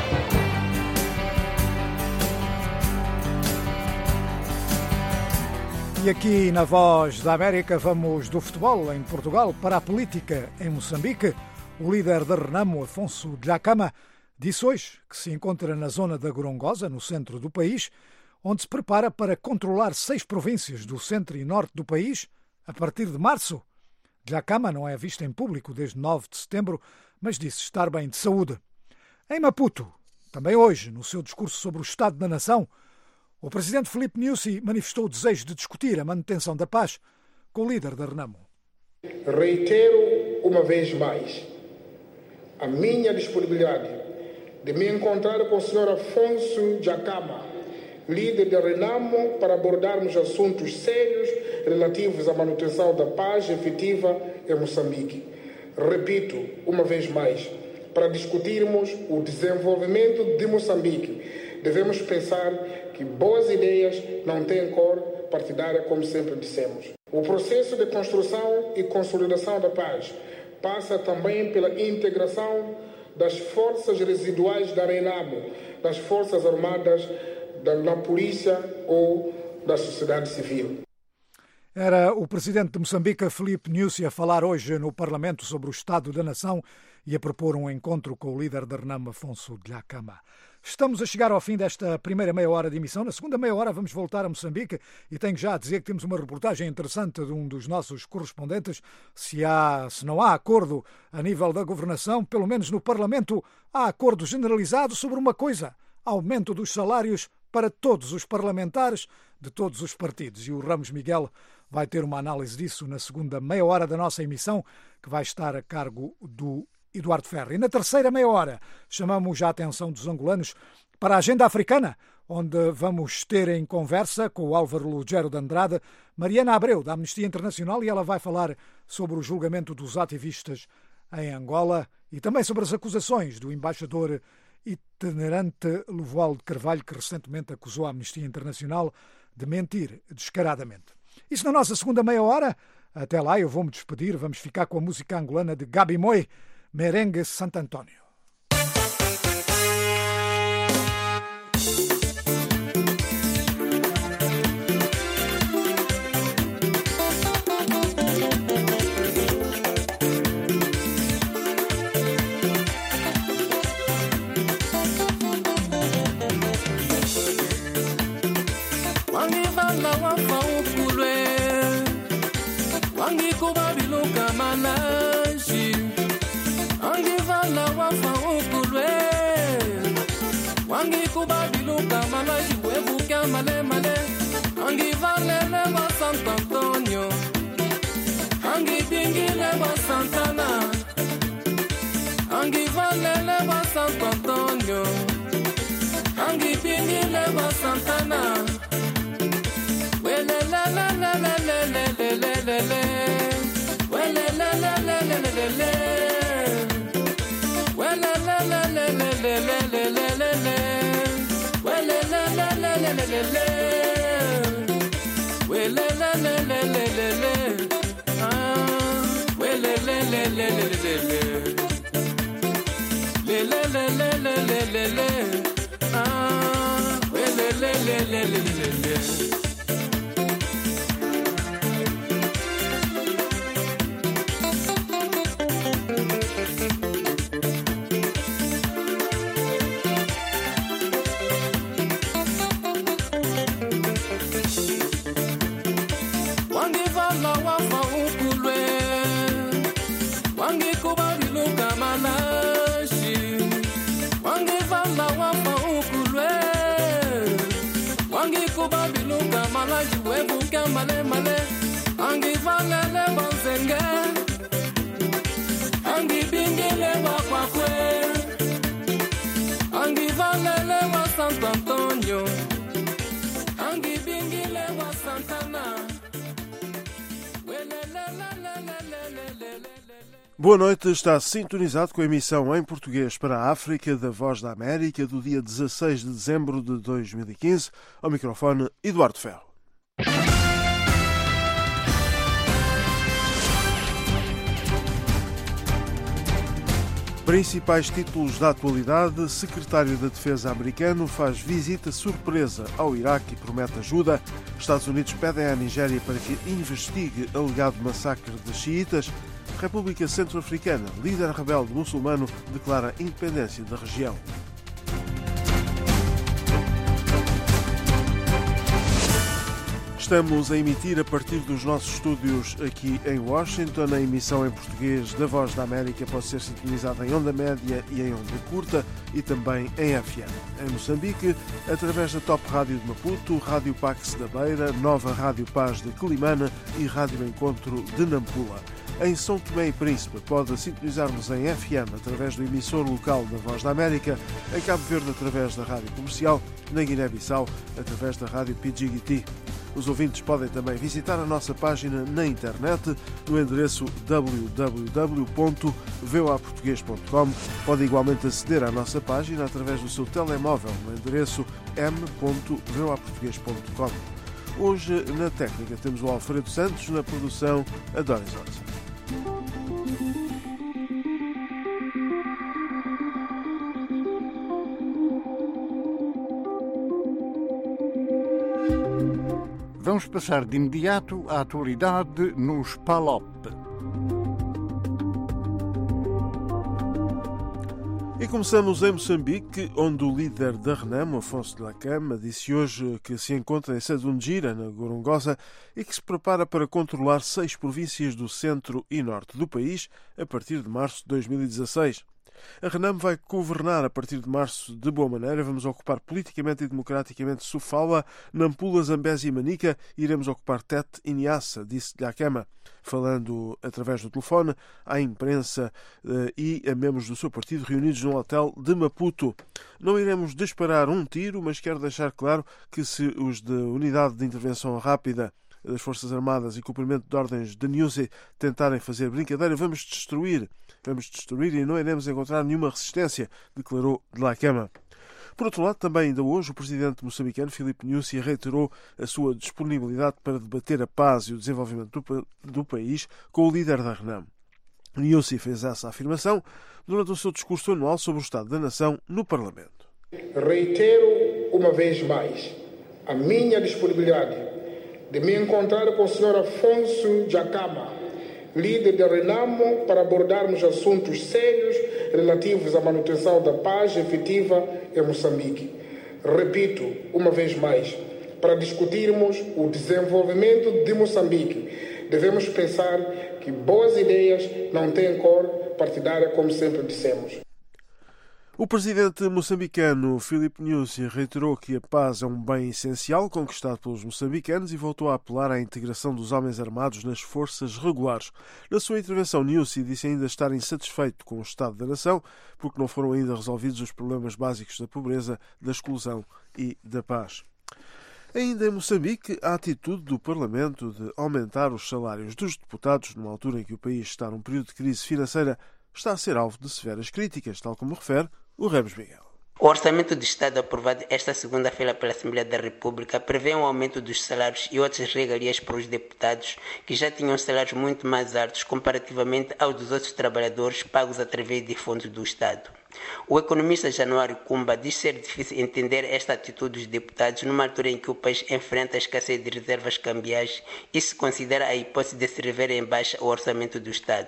E aqui na Voz da América vamos do futebol em Portugal para a política em Moçambique. O líder da Renamo, Afonso Dhlakama, disse hoje que se encontra na zona da Gorongosa, no centro do país, onde se prepara para controlar seis províncias do centro e norte do país a partir de março. Dhlakama não é visto em público desde nove de setembro, mas disse estar bem de saúde. Em Maputo, também hoje, no seu discurso sobre o Estado da Nação, o presidente Filipe Nyusi manifestou o desejo de discutir a manutenção da paz com o líder da Renamo. Reitero uma vez mais a minha disponibilidade de me encontrar com o senhor Afonso Dhlakama, líder da Renamo, para abordarmos assuntos sérios relativos à manutenção da paz efetiva em Moçambique. Repito uma vez mais, para discutirmos o desenvolvimento de Moçambique, devemos pensar que boas ideias não têm cor partidária, como sempre dissemos. O processo de construção e consolidação da paz passa também pela integração das forças residuais da Renamo, das Forças Armadas, da polícia ou da sociedade civil. Era o presidente de Moçambique, Filipe Nyusi, a falar hoje no Parlamento sobre o Estado da Nação e a propor um encontro com o líder da Renamo, Afonso Dhlakama. Estamos a chegar ao fim desta primeira meia hora de emissão. Na segunda meia hora vamos voltar a Moçambique e tenho já a dizer que temos uma reportagem interessante de um dos nossos correspondentes. Se, há, se não há acordo a nível da governação, pelo menos no Parlamento, há acordo generalizado sobre uma coisa: aumento dos salários para todos os parlamentares de todos os partidos. E o Ramos Miguel vai ter uma análise disso na segunda meia hora da nossa emissão, que vai estar a cargo do Eduardo Ferro. E na terceira meia hora chamamos a atenção dos angolanos para a agenda africana, onde vamos ter em conversa com o Álvaro Lugero de Andrade Mariana Abreu, da Amnistia Internacional, e ela vai falar sobre o julgamento dos ativistas em Angola e também sobre as acusações do embaixador itinerante Luvoal de Carvalho, que recentemente acusou a Amnistia Internacional de mentir descaradamente. Isso na nossa segunda meia hora. Até lá eu vou-me despedir. Vamos ficar com a música angolana de Gabi Moi, Merengue Santo Antônio. Male male, angi valele wa Santo Antonio, angi bingile wa Santana, angi valele wa Santo Antonio, angi bingile wa Santana, wele la la la la la la la la la la, wele la la la la la la la, wele la la la la la la la la la. Le le le le, we le le le le le le le, ah, we le le le le le le le, le le le le le le le le, ah, we le le le le le le le. male male angi valele bonzenge angi bingile bakwakwe angi valele wa Santo Antonio angi bingile wa Santana. Boa noite, está sintonizado com a emissão em português para a África da Voz da América do dia dezasseis de dezembro de dois mil e quinze. Ao microfone, Eduardo Ferro. Principais títulos da atualidade: secretário da Defesa americano faz visita surpresa ao Iraque e promete ajuda. Estados Unidos pedem à Nigéria para que investigue alegado massacre de xiitas. República Centro-Africana, líder rebelde muçulmano, declara independência da região. Estamos a emitir a partir dos nossos estúdios aqui em Washington. A emissão em português da Voz da América pode ser sintonizada em onda média e em onda curta e também em F M. Em Moçambique, através da Top Rádio de Maputo, Rádio Pax da Beira, Nova Rádio Paz de Quelimane e Rádio Encontro de Nampula. Em São Tomé e Príncipe, pode sintonizar-nos em F M através do emissor local da Voz da América, em Cabo Verde através da Rádio Comercial, na Guiné-Bissau através da Rádio P G G T. Os ouvintes podem também visitar a nossa página na internet no endereço w w w ponto v o a português ponto com. Pode igualmente aceder à nossa página através do seu telemóvel no endereço m ponto v o a português ponto com. Hoje, na técnica, temos o Alfredo Santos, na produção, a Doris Orsa. Vamos passar de imediato à atualidade nos P A L O P. E começamos em Moçambique, onde o líder da Renamo, Afonso Dhlakama, disse hoje que se encontra em Sadungira, na Gorongosa, e que se prepara para controlar seis províncias do centro e norte do país a partir de março de dois mil e dezasseis. A Renamo vai governar a partir de março de boa maneira. Vamos ocupar politicamente e democraticamente Sofala, Nampula, Zambésia e Manica. Iremos ocupar Tete e Niassa, disse Dhlakama, falando através do telefone à imprensa e a membros do seu partido reunidos num hotel de Maputo. Não iremos disparar um tiro, mas quero deixar claro que se os da Unidade de Intervenção Rápida das Forças Armadas e cumprimento de ordens de Nussi tentarem fazer brincadeira, vamos destruir. Vamos destruir e não iremos encontrar nenhuma resistência, declarou Dhlakama. Por outro lado, também ainda hoje, o presidente moçambicano, Filipe Nussi, reiterou a sua disponibilidade para debater a paz e o desenvolvimento do, do país com o líder da Renamo. Nussi fez essa afirmação durante o seu discurso anual sobre o Estado da Nação no Parlamento. Reitero uma vez mais a minha disponibilidade de me encontrar com o senhor Afonso Dhlakama, líder da Renamo, para abordarmos assuntos sérios relativos à manutenção da paz efetiva em Moçambique. Repito, uma vez mais, para discutirmos o desenvolvimento de Moçambique, devemos pensar que boas ideias não têm cor partidária, como sempre dissemos. O presidente moçambicano Filipe Nussi reiterou que a paz é um bem essencial conquistado pelos moçambicanos e voltou a apelar à integração dos homens armados nas forças regulares. Na sua intervenção, Nussi disse ainda estar insatisfeito com o estado da nação porque não foram ainda resolvidos os problemas básicos da pobreza, da exclusão e da paz. Ainda em Moçambique, a atitude do Parlamento de aumentar os salários dos deputados numa altura em que o país está num período de crise financeira está a ser alvo de severas críticas, tal como refere o Ramos Miguel. O Orçamento do Estado aprovado esta segunda-feira pela Assembleia da República prevê um aumento dos salários e outras regalias para os deputados que já tinham salários muito mais altos comparativamente aos dos outros trabalhadores pagos através de fundos do Estado. O economista Januário Kumba diz ser difícil entender esta atitude dos deputados numa altura em que o país enfrenta a escassez de reservas cambiais e se considera a hipótese de se rever em baixa o orçamento do Estado.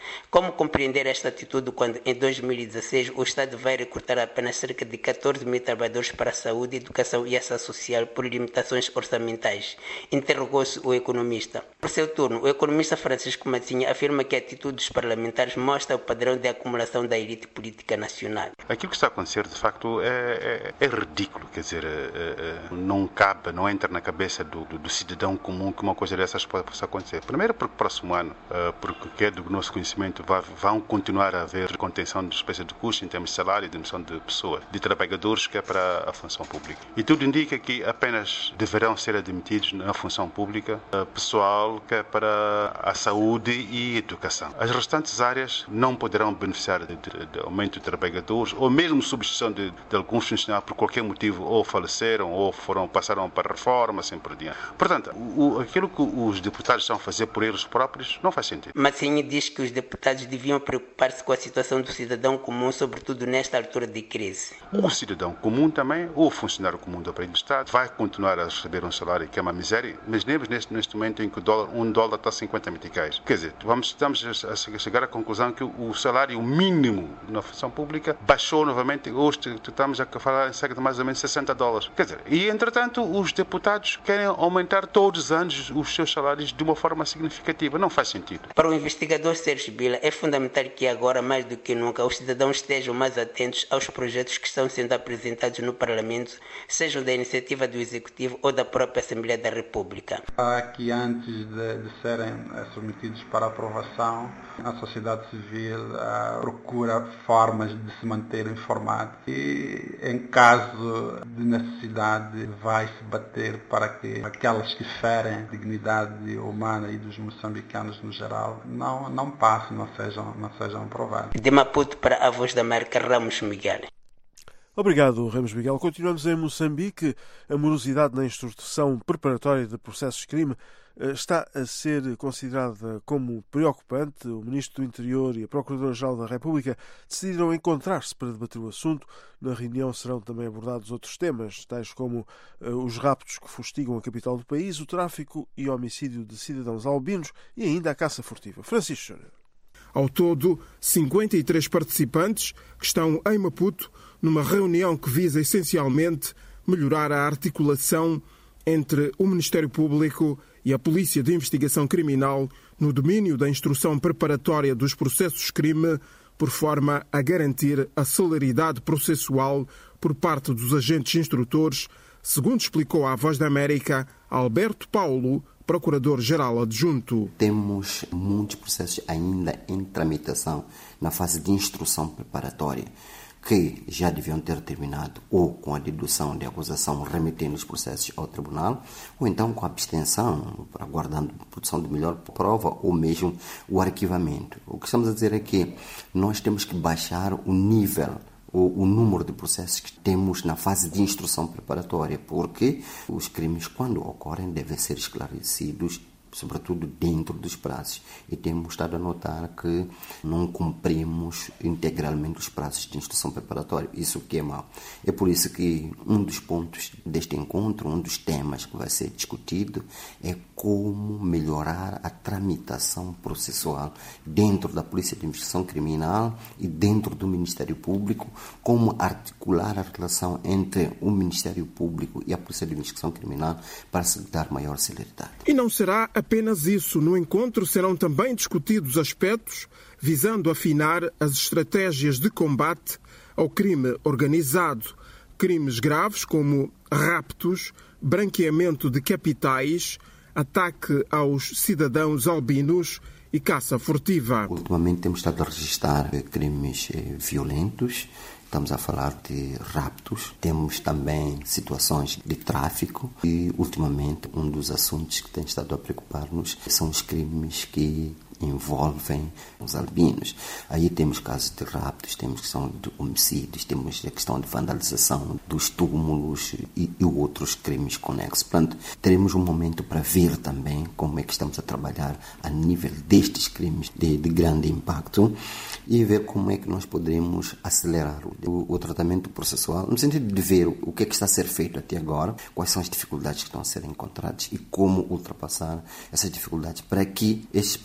Como compreender esta atitude quando, em dois mil e dezesseis, o Estado vai recortar apenas cerca de catorze mil trabalhadores para a saúde, educação e ação social por limitações orçamentais? Interrogou-se o economista. Por seu turno, o economista Francisco Matzinha afirma que a atitude dos parlamentares mostra o padrão de acumulação da elite política nacional. Aquilo que está a acontecer, de facto, é, é, é ridículo. Quer dizer, é, é, não cabe, não entra na cabeça do, do, do cidadão comum que uma coisa dessas possa acontecer. Primeiro, porque o próximo ano, porque é do nosso conhecimento, vai, vão continuar a haver contenção de despesa de custos em termos de salário e de demissão de pessoas, de trabalhadores, que é para a função pública. E tudo indica que apenas deverão ser admitidos na função pública pessoal que é para a saúde e educação. As restantes áreas não poderão beneficiar de, de, de aumento de trabalhadores ou mesmo substituição de, de alguns funcionários por qualquer motivo, ou faleceram ou foram, passaram para reforma, assim por diante. Portanto, o, aquilo que os deputados estão a fazer por eles próprios não faz sentido. Matzinha diz que os deputados deviam preocupar-se com a situação do cidadão comum, sobretudo nesta altura de crise. O cidadão comum também, ou o funcionário comum do aparelho do Estado, vai continuar a receber um salário que é uma miséria, mas nem neste, neste momento em que o dólar, um dólar está a cinquenta meticais. Quer dizer, vamos, estamos a chegar à conclusão que o salário mínimo na função pública baixou novamente. Hoje estamos a falar em cerca de mais ou menos sessenta dólares. Quer dizer, e entretanto os deputados querem aumentar todos os anos os seus salários de uma forma significativa. Não faz sentido. Para o investigador Sérgio Bila, é fundamental que agora, mais do que nunca, os cidadãos estejam mais atentos aos projetos que estão sendo apresentados no Parlamento, sejam da iniciativa do Executivo ou da própria Assembleia da República. Que antes de, de serem submetidos para aprovação, a sociedade civil uh, procura formas de se manter informada e, em caso de necessidade, vai se bater para que aquelas que ferem a dignidade humana e dos moçambicanos no geral não, não passem, não sejam, não sejam aprovadas. De Maputo para a Voz da América, Ramos Miguel. Obrigado, Ramos Miguel. Continuamos em Moçambique. A morosidade na instrução preparatória de processos de crime está a ser considerada como preocupante. O Ministro do Interior e a Procuradora-Geral da República decidiram encontrar-se para debater o assunto. Na reunião serão também abordados outros temas, tais como os raptos que fustigam a capital do país, o tráfico e homicídio de cidadãos albinos e ainda a caça furtiva. Francisco Júnior. Ao todo, cinquenta e três participantes que estão em Maputo numa reunião que visa essencialmente melhorar a articulação entre o Ministério Público e a Polícia de Investigação Criminal no domínio da instrução preparatória dos processos de crime, por forma a garantir a celeridade processual por parte dos agentes instrutores, segundo explicou à Voz da América Alberto Paulo, Procurador-Geral Adjunto. Temos muitos processos ainda em tramitação na fase de instrução preparatória, que já deviam ter terminado ou com a dedução de acusação remetendo os processos ao tribunal, ou então com a abstenção, aguardando a produção de melhor prova, ou mesmo o arquivamento. O que estamos a dizer é que nós temos que baixar o nível o, o número de processos que temos na fase de instrução preparatória, porque os crimes, quando ocorrem, devem ser esclarecidos, sobretudo dentro dos prazos. E temos estado a notar que não cumprimos integralmente os prazos de instrução preparatória. Isso que é mau. É por isso que um dos pontos deste encontro, um dos temas que vai ser discutido, é como melhorar a tramitação processual dentro da Polícia de Investigação Criminal e dentro do Ministério Público, como articular a relação entre o Ministério Público e a Polícia de Investigação Criminal para se dar maior celeridade. E não será apenas isso. No encontro serão também discutidos aspectos visando afinar as estratégias de combate ao crime organizado, crimes graves como raptos, branqueamento de capitais, ataque aos cidadãos albinos e caça furtiva. Ultimamente temos estado a registrar crimes violentos. Estamos a falar de raptos, temos também situações de tráfico e, ultimamente, um dos assuntos que tem estado a preocupar-nos são os crimes que envolvem os albinos. Aí temos casos de raptos, temos questão de homicídios, temos a questão de vandalização dos túmulos e, e outros crimes conexos. Portanto, teremos um momento para ver também como é que estamos a trabalhar a nível destes crimes de, de grande impacto e ver como é que nós poderemos acelerar o, o tratamento processual, no sentido de ver o que é que está a ser feito até agora, quais são as dificuldades que estão a ser encontradas e como ultrapassar essas dificuldades para que estes processos,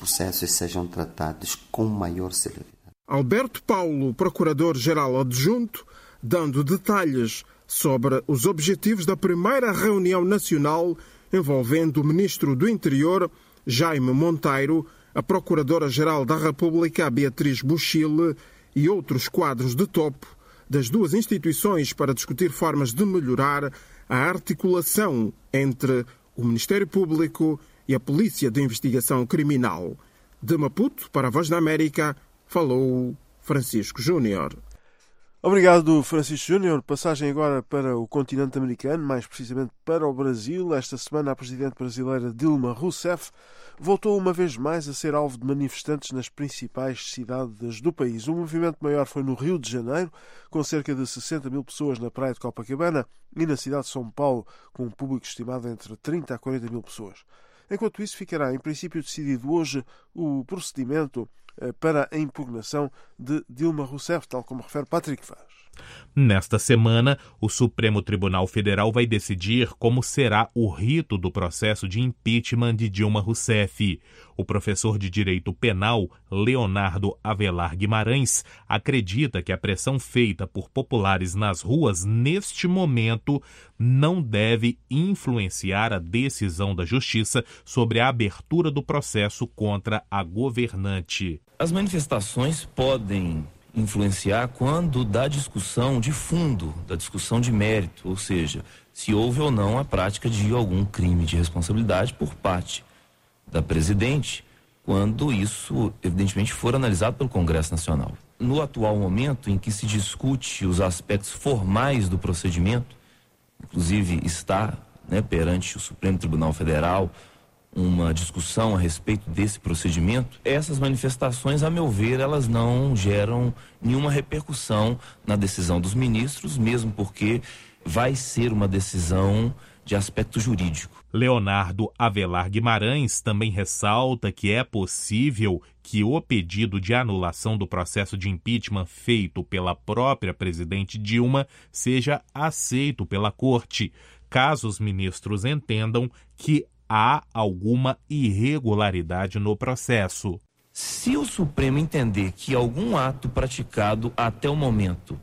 processos sejam tratados com maior celeridade. Alberto Paulo, Procurador-Geral Adjunto, dando detalhes sobre os objetivos da primeira reunião nacional envolvendo o Ministro do Interior, Jaime Monteiro, a Procuradora-Geral da República, Beatriz Buchile, e outros quadros de topo das duas instituições para discutir formas de melhorar a articulação entre o Ministério Público e a Polícia de Investigação Criminal. De Maputo, para a Voz da América, falou Francisco Júnior. Obrigado, Francisco Júnior. Passagem agora para o continente americano, mais precisamente para o Brasil. Esta semana, a presidente brasileira Dilma Rousseff voltou uma vez mais a ser alvo de manifestantes nas principais cidades do país. O movimento maior foi no Rio de Janeiro, com cerca de sessenta mil pessoas na praia de Copacabana, e na cidade de São Paulo, com um público estimado entre trinta a quarenta mil pessoas. Enquanto isso, ficará em princípio decidido hoje o procedimento para a impugnação de Dilma Rousseff, tal como refere Patrick Vaz. Nesta semana, o Supremo Tribunal Federal vai decidir como será o rito do processo de impeachment de Dilma Rousseff. O professor de Direito Penal, Leonardo Avelar Guimarães, acredita que a pressão feita por populares nas ruas neste momento não deve influenciar a decisão da Justiça sobre a abertura do processo contra a governante. As manifestações podem influenciar quando da discussão de fundo, da discussão de mérito, ou seja, se houve ou não a prática de algum crime de responsabilidade por parte da presidente, quando isso, evidentemente, for analisado pelo Congresso Nacional. No atual momento em que se discute os aspectos formais do procedimento, inclusive está, né, perante o Supremo Tribunal Federal, uma discussão a respeito desse procedimento, essas manifestações, a meu ver, elas não geram nenhuma repercussão na decisão dos ministros, mesmo porque vai ser uma decisão de aspecto jurídico. Leonardo Avelar Guimarães também ressalta que é possível que o pedido de anulação do processo de impeachment feito pela própria presidente Dilma seja aceito pela Corte, caso os ministros entendam que há alguma irregularidade no processo. Se o Supremo entender que algum ato praticado até o momento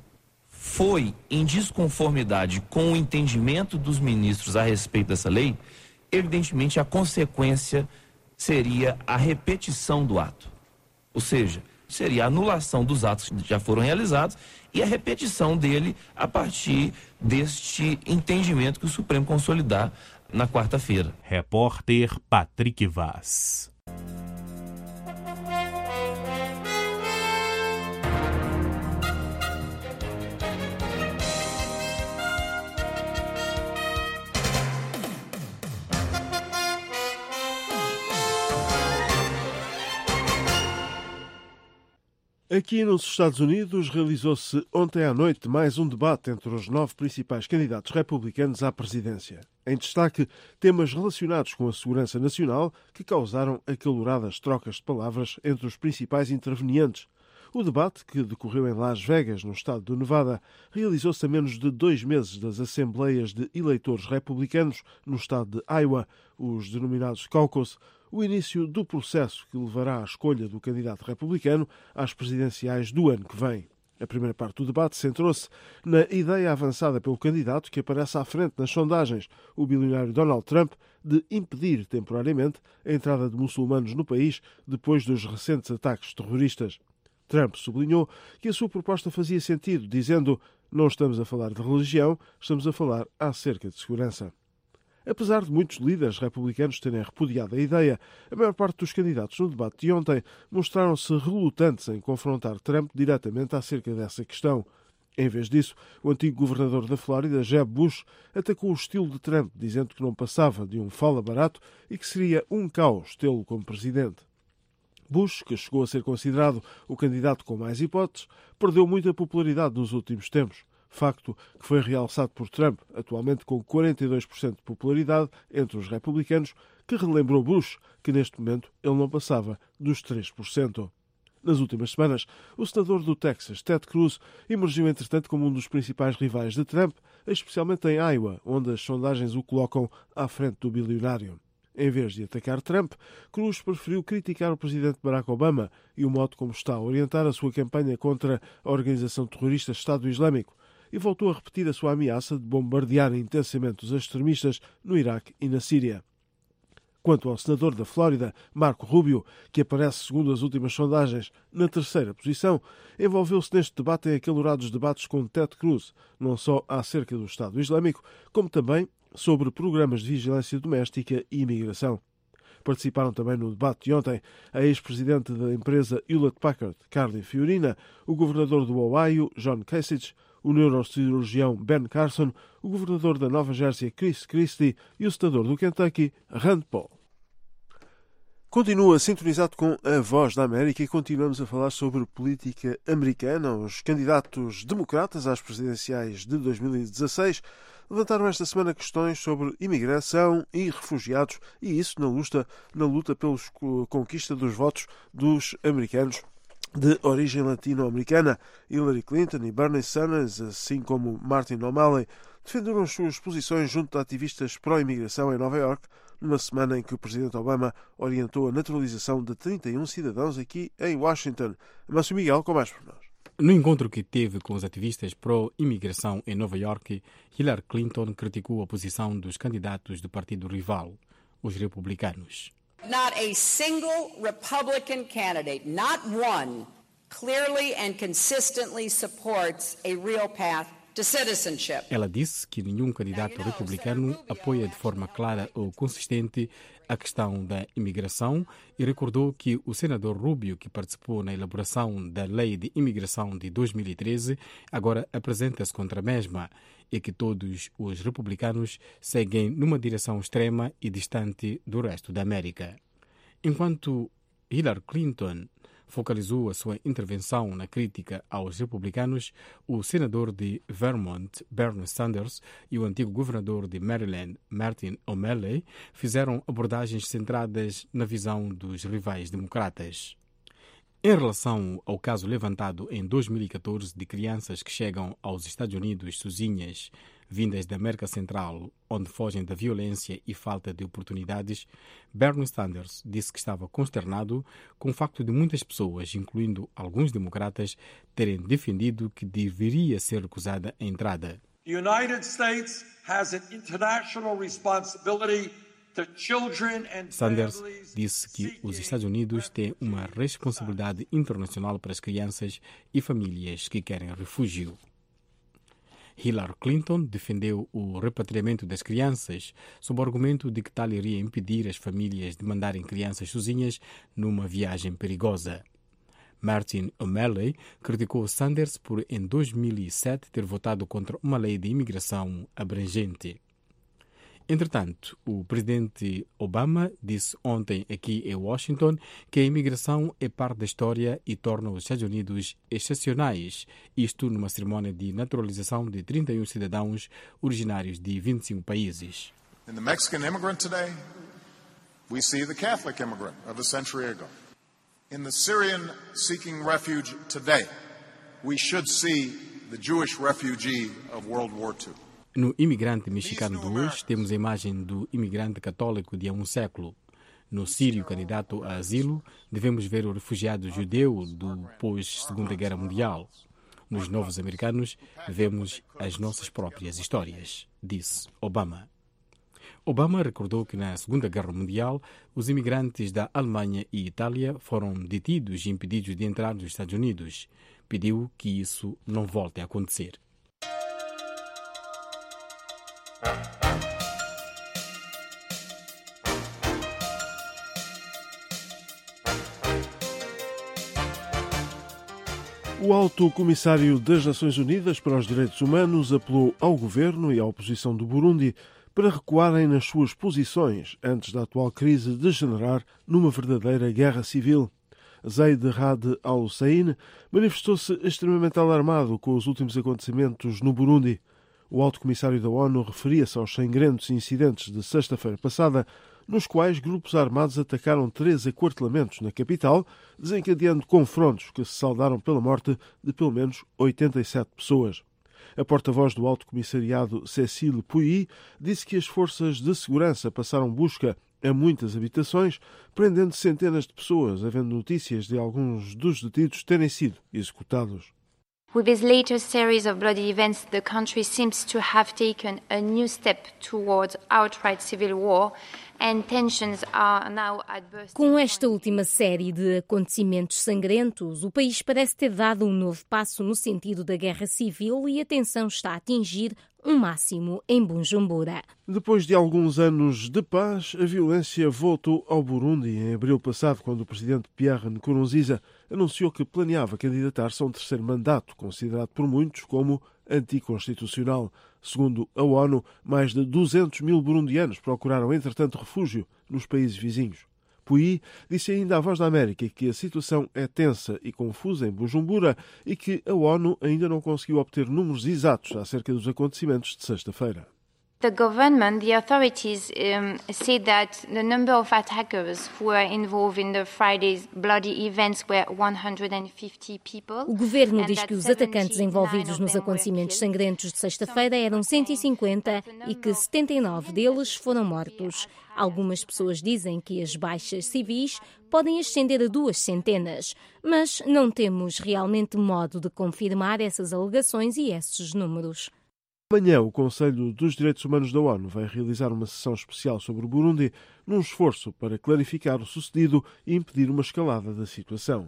foi em desconformidade com o entendimento dos ministros a respeito dessa lei, evidentemente a consequência seria a repetição do ato. Ou seja, seria a anulação dos atos que já foram realizados e a repetição dele a partir deste entendimento que o Supremo consolidar na quarta-feira. Repórter Patrick Vaz. Aqui nos Estados Unidos realizou-se ontem à noite mais um debate entre os nove principais candidatos republicanos à presidência. Em destaque, temas relacionados com a segurança nacional que causaram acaloradas trocas de palavras entre os principais intervenientes. O debate, que decorreu em Las Vegas, no estado do Nevada, realizou-se a menos de dois meses das assembleias de eleitores republicanos no estado de Iowa, os denominados caucus, o início do processo que levará à escolha do candidato republicano às presidenciais do ano que vem. A primeira parte do debate centrou-se na ideia avançada pelo candidato que aparece à frente nas sondagens, o bilionário Donald Trump, de impedir temporariamente a entrada de muçulmanos no país depois dos recentes ataques terroristas. Trump sublinhou que a sua proposta fazia sentido, dizendo: "Não estamos a falar de religião, estamos a falar acerca de segurança." Apesar de muitos líderes republicanos terem repudiado a ideia, a maior parte dos candidatos no debate de ontem mostraram-se relutantes em confrontar Trump diretamente acerca dessa questão. Em vez disso, o antigo governador da Flórida, Jeb Bush, atacou o estilo de Trump, dizendo que não passava de um fala barato e que seria um caos tê-lo como presidente. Bush, que chegou a ser considerado o candidato com mais hipóteses, perdeu muita popularidade nos últimos tempos. Facto que foi realçado por Trump, atualmente com quarenta e dois por cento de popularidade entre os republicanos, que relembrou Bush que neste momento ele não passava dos três por cento. Nas últimas semanas, o senador do Texas, Ted Cruz, emergiu entretanto como um dos principais rivais de Trump, especialmente em Iowa, onde as sondagens o colocam à frente do bilionário. Em vez de atacar Trump, Cruz preferiu criticar o presidente Barack Obama e o modo como está a orientar a sua campanha contra a organização terrorista Estado Islâmico e voltou a repetir a sua ameaça de bombardear intensamente os extremistas no Iraque e na Síria. Quanto ao senador da Flórida, Marco Rubio, que aparece, segundo as últimas sondagens, na terceira posição, envolveu-se neste debate em acalorados debates com Ted Cruz, não só acerca do Estado Islâmico, como também sobre programas de vigilância doméstica e imigração. Participaram também no debate de ontem a ex-presidente da empresa Hewlett-Packard, Carly Fiorina, o governador do Ohio, John Kasich, o neurocirurgião Ben Carson, o governador da Nova Jersey, Chris Christie, e o senador do Kentucky, Rand Paul. Continua sintonizado com a Voz da América e continuamos a falar sobre política americana. Os candidatos democratas às presidenciais de dois mil e dezasseis levantaram esta semana questões sobre imigração e refugiados, e isso na luta, na luta pela conquista dos votos dos americanos de origem latino-americana. Hillary Clinton e Bernie Sanders, assim como Martin O'Malley, defenderam as suas posições junto de ativistas pró-imigração em Nova Iorque, numa semana em que o presidente Obama orientou a naturalização de trinta e um cidadãos aqui em Washington. Márcio Miguel, com mais por nós. No encontro que teve com os ativistas pró-imigração em Nova Iorque, Hillary Clinton criticou a posição dos candidatos do partido rival, os republicanos. Not a single Republican candidate, not one, clearly and consistently supports a real path to citizenship. Ela disse que nenhum candidato republicano apoia de forma clara ou consistente a questão da imigração e recordou que o senador Rubio, que participou na elaboração da Lei de Imigração de dois mil e treze, agora apresenta-se contra a mesma e que todos os republicanos seguem numa direção extrema e distante do resto da América. Enquanto Hillary Clinton focalizou a sua intervenção na crítica aos republicanos, o senador de Vermont, Bernie Sanders, e o antigo governador de Maryland, Martin O'Malley, fizeram abordagens centradas na visão dos rivais democratas. Em relação ao caso levantado em dois mil e catorze de crianças que chegam aos Estados Unidos sozinhas, vindas da América Central, onde fogem da violência e falta de oportunidades, Bernie Sanders disse que estava consternado com o facto de muitas pessoas, incluindo alguns democratas, terem defendido que deveria ser recusada a entrada. The United States has an international responsibility. Sanders disse que os Estados Unidos têm uma responsabilidade internacional para as crianças e famílias que querem refúgio. Hillary Clinton defendeu o repatriamento das crianças sob o argumento de que tal iria impedir as famílias de mandarem crianças sozinhas numa viagem perigosa. Martin O'Malley criticou Sanders por, em dois mil e sete, ter votado contra uma lei de imigração abrangente. Entretanto, o presidente Obama disse ontem aqui em Washington que a imigração é parte da história e torna os Estados Unidos excepcionais, isto numa cerimónia de naturalização de trinta e um cidadãos originários de vinte e cinco países. In the Mexican immigrant today, we see the Catholic immigrant of a century ago. In the Syrian seeking refuge today, we should see the Jewish refugee of World War Two. No imigrante mexicano de hoje, temos a imagem do imigrante católico de há um século. No sírio candidato a asilo, devemos ver o refugiado judeu do pós-Segunda Guerra Mundial. Nos novos americanos, vemos as nossas próprias histórias, disse Obama. Obama recordou que na Segunda Guerra Mundial, os imigrantes da Alemanha e Itália foram detidos e impedidos de entrar nos Estados Unidos. Pediu que isso não volte a acontecer. O Alto Comissário das Nações Unidas para os Direitos Humanos apelou ao governo e à oposição do Burundi para recuarem nas suas posições antes da atual crise degenerar numa verdadeira guerra civil. Zeid Ra'ad al-Hussein manifestou-se extremamente alarmado com os últimos acontecimentos no Burundi. O Alto Comissário da ONU referia-se aos sangrentos incidentes de sexta-feira passada, nos quais grupos armados atacaram três aquartelamentos na capital, desencadeando confrontos que se saldaram pela morte de pelo menos oitenta e sete pessoas. A porta-voz do Alto Comissariado, Cécile Puyi, disse que as forças de segurança passaram busca a muitas habitações, prendendo centenas de pessoas, havendo notícias de alguns dos detidos terem sido executados. With this latest series of bloody events, the country seems to have taken a new step towards outright civil war, and tensions are now at bursting. Com esta última série de acontecimentos sangrentos, o país parece ter dado um novo passo no sentido da guerra civil e a tensão está a atingir um máximo em Bujumbura. Depois de alguns anos de paz, a violência voltou ao Burundi em abril passado, quando o presidente Pierre Nkurunziza anunciou que planeava candidatar-se a um terceiro mandato, considerado por muitos como anticonstitucional. Segundo a ONU, mais de duzentos mil burundianos procuraram, entretanto, refúgio nos países vizinhos. Puyi disse ainda à Voz da América que a situação é tensa e confusa em Bujumbura e que a ONU ainda não conseguiu obter números exatos acerca dos acontecimentos de sexta-feira. The government, the authorities um, said that the number of attackers who were involved in the Friday's bloody events were one hundred fifty people. O governo diz que os atacantes envolvidos nos acontecimentos sangrentos de sexta-feira eram cento e cinquenta e que setenta e nove deles foram mortos. Algumas pessoas dizem que as baixas civis podem ascender a duas centenas, mas não temos realmente modo de confirmar essas alegações e esses números. Amanhã, o Conselho dos Direitos Humanos da ONU vai realizar uma sessão especial sobre o Burundi, num esforço para clarificar o sucedido e impedir uma escalada da situação.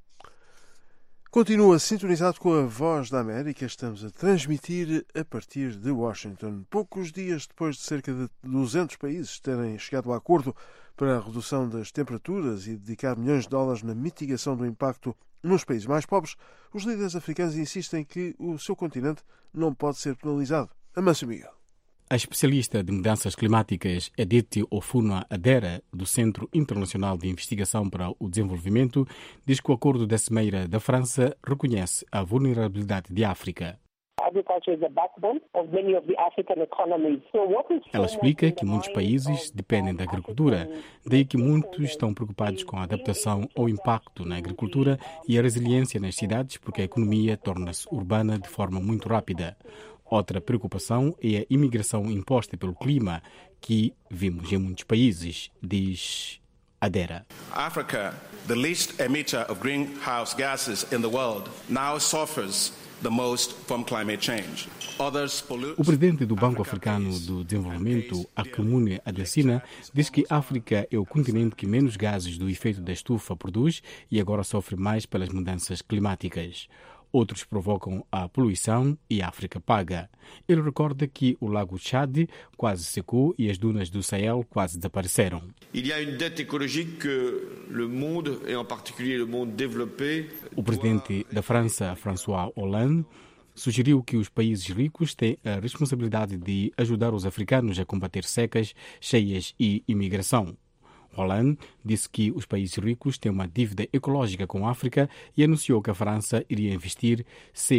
Continua sintonizado com a Voz da América. Estamos a transmitir a partir de Washington. Poucos dias depois de cerca de duzentos países terem chegado a acordo para a redução das temperaturas e dedicar milhões de dólares na mitigação do impacto nos países mais pobres, os líderes africanos insistem que o seu continente não pode ser penalizado. Amâncio Miguel. A especialista de mudanças climáticas Edith Ofuna Adera, do Centro Internacional de Investigação para o Desenvolvimento, diz que o acordo da Cimeira da França reconhece a vulnerabilidade de África. Ela explica que muitos países dependem da agricultura, daí que muitos estão preocupados com a adaptação ao impacto na agricultura e a resiliência nas cidades, porque a economia torna-se urbana de forma muito rápida. Outra preocupação é a imigração imposta pelo clima, que vimos em muitos países, diz Adera. Africa, the least emitter of greenhouse gases in the world, now suffers the most from climate change. O presidente do Banco Africano do Desenvolvimento, Akamune Adesina, diz que a África é o continente que menos gases do efeito da estufa produz e agora sofre mais pelas mudanças climáticas. Outros provocam a poluição e a África paga. Ele recorda que o lago Chad quase secou e as dunas do Sahel quase desapareceram. O presidente da França, François Hollande, sugeriu que os países ricos têm a responsabilidade de ajudar os africanos a combater secas, cheias e imigração. Hollande disse que os países ricos têm uma dívida ecológica com a África e anunciou que a França iria investir seis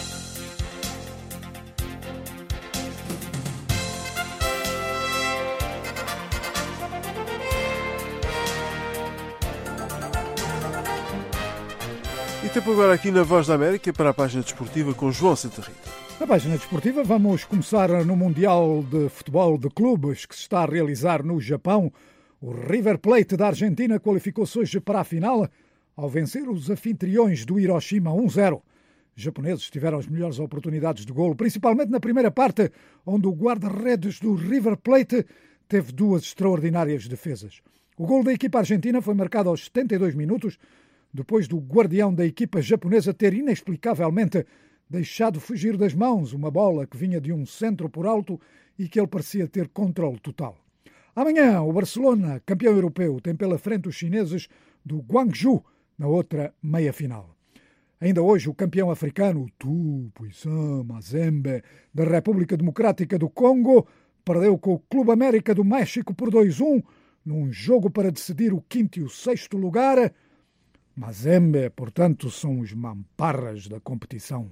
E tempo agora aqui na Voz da América para a página desportiva com João Santa Rita. Na página desportiva vamos começar no Mundial de Futebol de Clubes que se está a realizar no Japão. O River Plate da Argentina qualificou-se hoje para a final ao vencer os anfitriões do Hiroshima um zero. Os japoneses tiveram as melhores oportunidades de golo, principalmente na primeira parte, onde o guarda-redes do River Plate teve duas extraordinárias defesas. O golo da equipa argentina foi marcado aos setenta e dois minutos, depois do guardião da equipa japonesa ter inexplicavelmente deixado fugir das mãos uma bola que vinha de um centro por alto e que ele parecia ter controle total. Amanhã, o Barcelona, campeão europeu, tem pela frente os chineses do Guangzhou na outra meia-final. Ainda hoje, o campeão africano, Tupuisam Mazembe, da República Democrática do Congo, perdeu com o Clube América do México por dois a um, num jogo para decidir o quinto e o sexto lugar. Mazembe, portanto, são os mamparras da competição.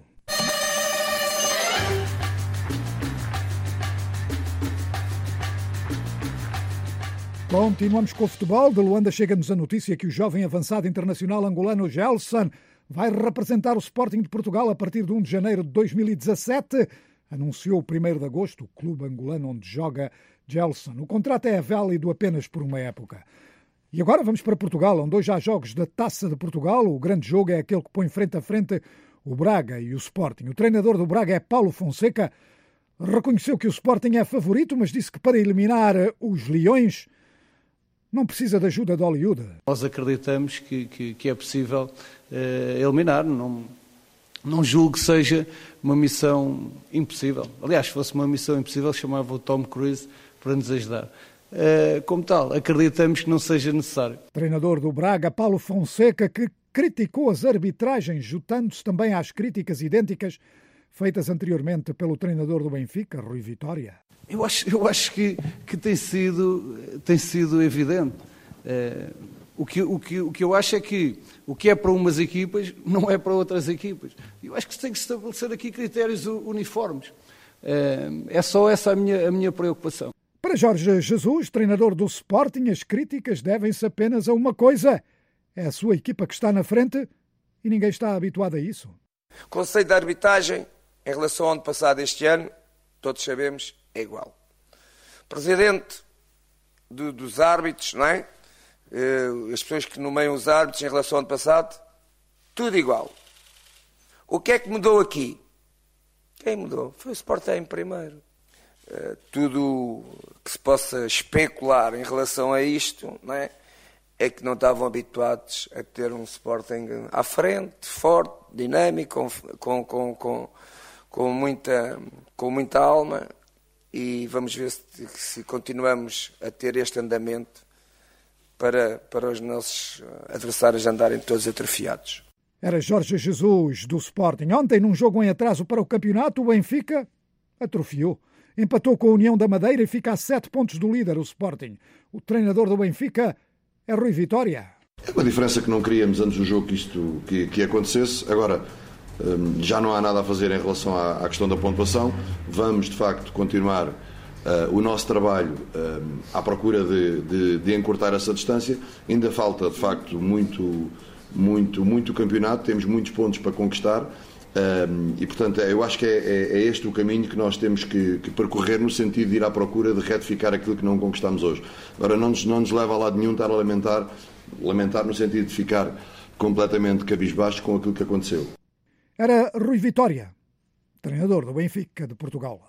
Continuamos com o futebol. De Luanda chega-nos a notícia que o jovem avançado internacional angolano Gelson vai representar o Sporting de Portugal a partir de um de janeiro de dois mil e dezassete. anunciou o primeiro de agosto o clube angolano onde joga Gelson. O contrato é válido apenas por uma época. E agora vamos para Portugal, onde hoje há jogos da Taça de Portugal. O grande jogo é aquele que põe frente a frente o Braga e o Sporting. O treinador do Braga é Paulo Fonseca. Reconheceu que o Sporting é favorito, mas disse que para eliminar os Leões não precisa de ajuda de Hollywood. Nós acreditamos que, que, que é possível uh, eliminar. Não, não julgo que seja uma missão impossível. Aliás, se fosse uma missão impossível, chamava o Tom Cruise para nos ajudar. Uh, como tal, acreditamos que não seja necessário. Treinador do Braga, Paulo Fonseca, que criticou as arbitragens, juntando-se também às críticas idênticas feitas anteriormente pelo treinador do Benfica, Rui Vitória. Eu acho, eu acho que, que tem, sido, tem sido evidente. Uh, o, que, o, que, o que eu acho é que o que é para umas equipas não é para outras equipas. Eu acho que se tem que estabelecer aqui critérios uniformes. Uh, é só essa a minha, a minha preocupação. Para Jorge Jesus, treinador do Sporting, as críticas devem-se apenas a uma coisa. É a sua equipa que está na frente e ninguém está habituado a isso. O conceito da arbitragem, em relação ao ano passado este ano, todos sabemos, é igual. Presidente do, dos árbitros, não é? Uh, as pessoas que nomeiam os árbitros em relação ao ano passado, tudo igual. O que é que mudou aqui? Quem mudou? Foi o Sporting primeiro. Uh, tudo que se possa especular em relação a isto, não é? É que não estavam habituados a ter um Sporting à frente, forte, dinâmico, com, com, com, com, muita, com muita alma, e vamos ver se, se continuamos a ter este andamento para, para os nossos adversários andarem todos atrofiados. Era Jorge Jesus do Sporting. Ontem, num jogo em atraso para o campeonato, o Benfica atrofiou. Empatou com a União da Madeira e fica a sete pontos do líder, o Sporting. O treinador do Benfica é Rui Vitória. É uma diferença que não queríamos antes do jogo que isto que, que acontecesse. Agora, um, já não há nada a fazer em relação à, à questão da pontuação. Vamos, de facto, continuar uh, o nosso trabalho um, à procura de, de, de encurtar essa distância. Ainda falta, de facto, muito, muito, muito campeonato. Temos muitos pontos para conquistar. Um, e, portanto, eu acho que é, é, é este o caminho que nós temos que, que percorrer, no sentido de ir à procura de retificar aquilo que não conquistamos hoje. Agora, não nos, não nos leva a lado nenhum estar a lamentar, lamentar no sentido de ficar completamente cabisbaixo com aquilo que aconteceu. Era Rui Vitória, treinador do Benfica de Portugal.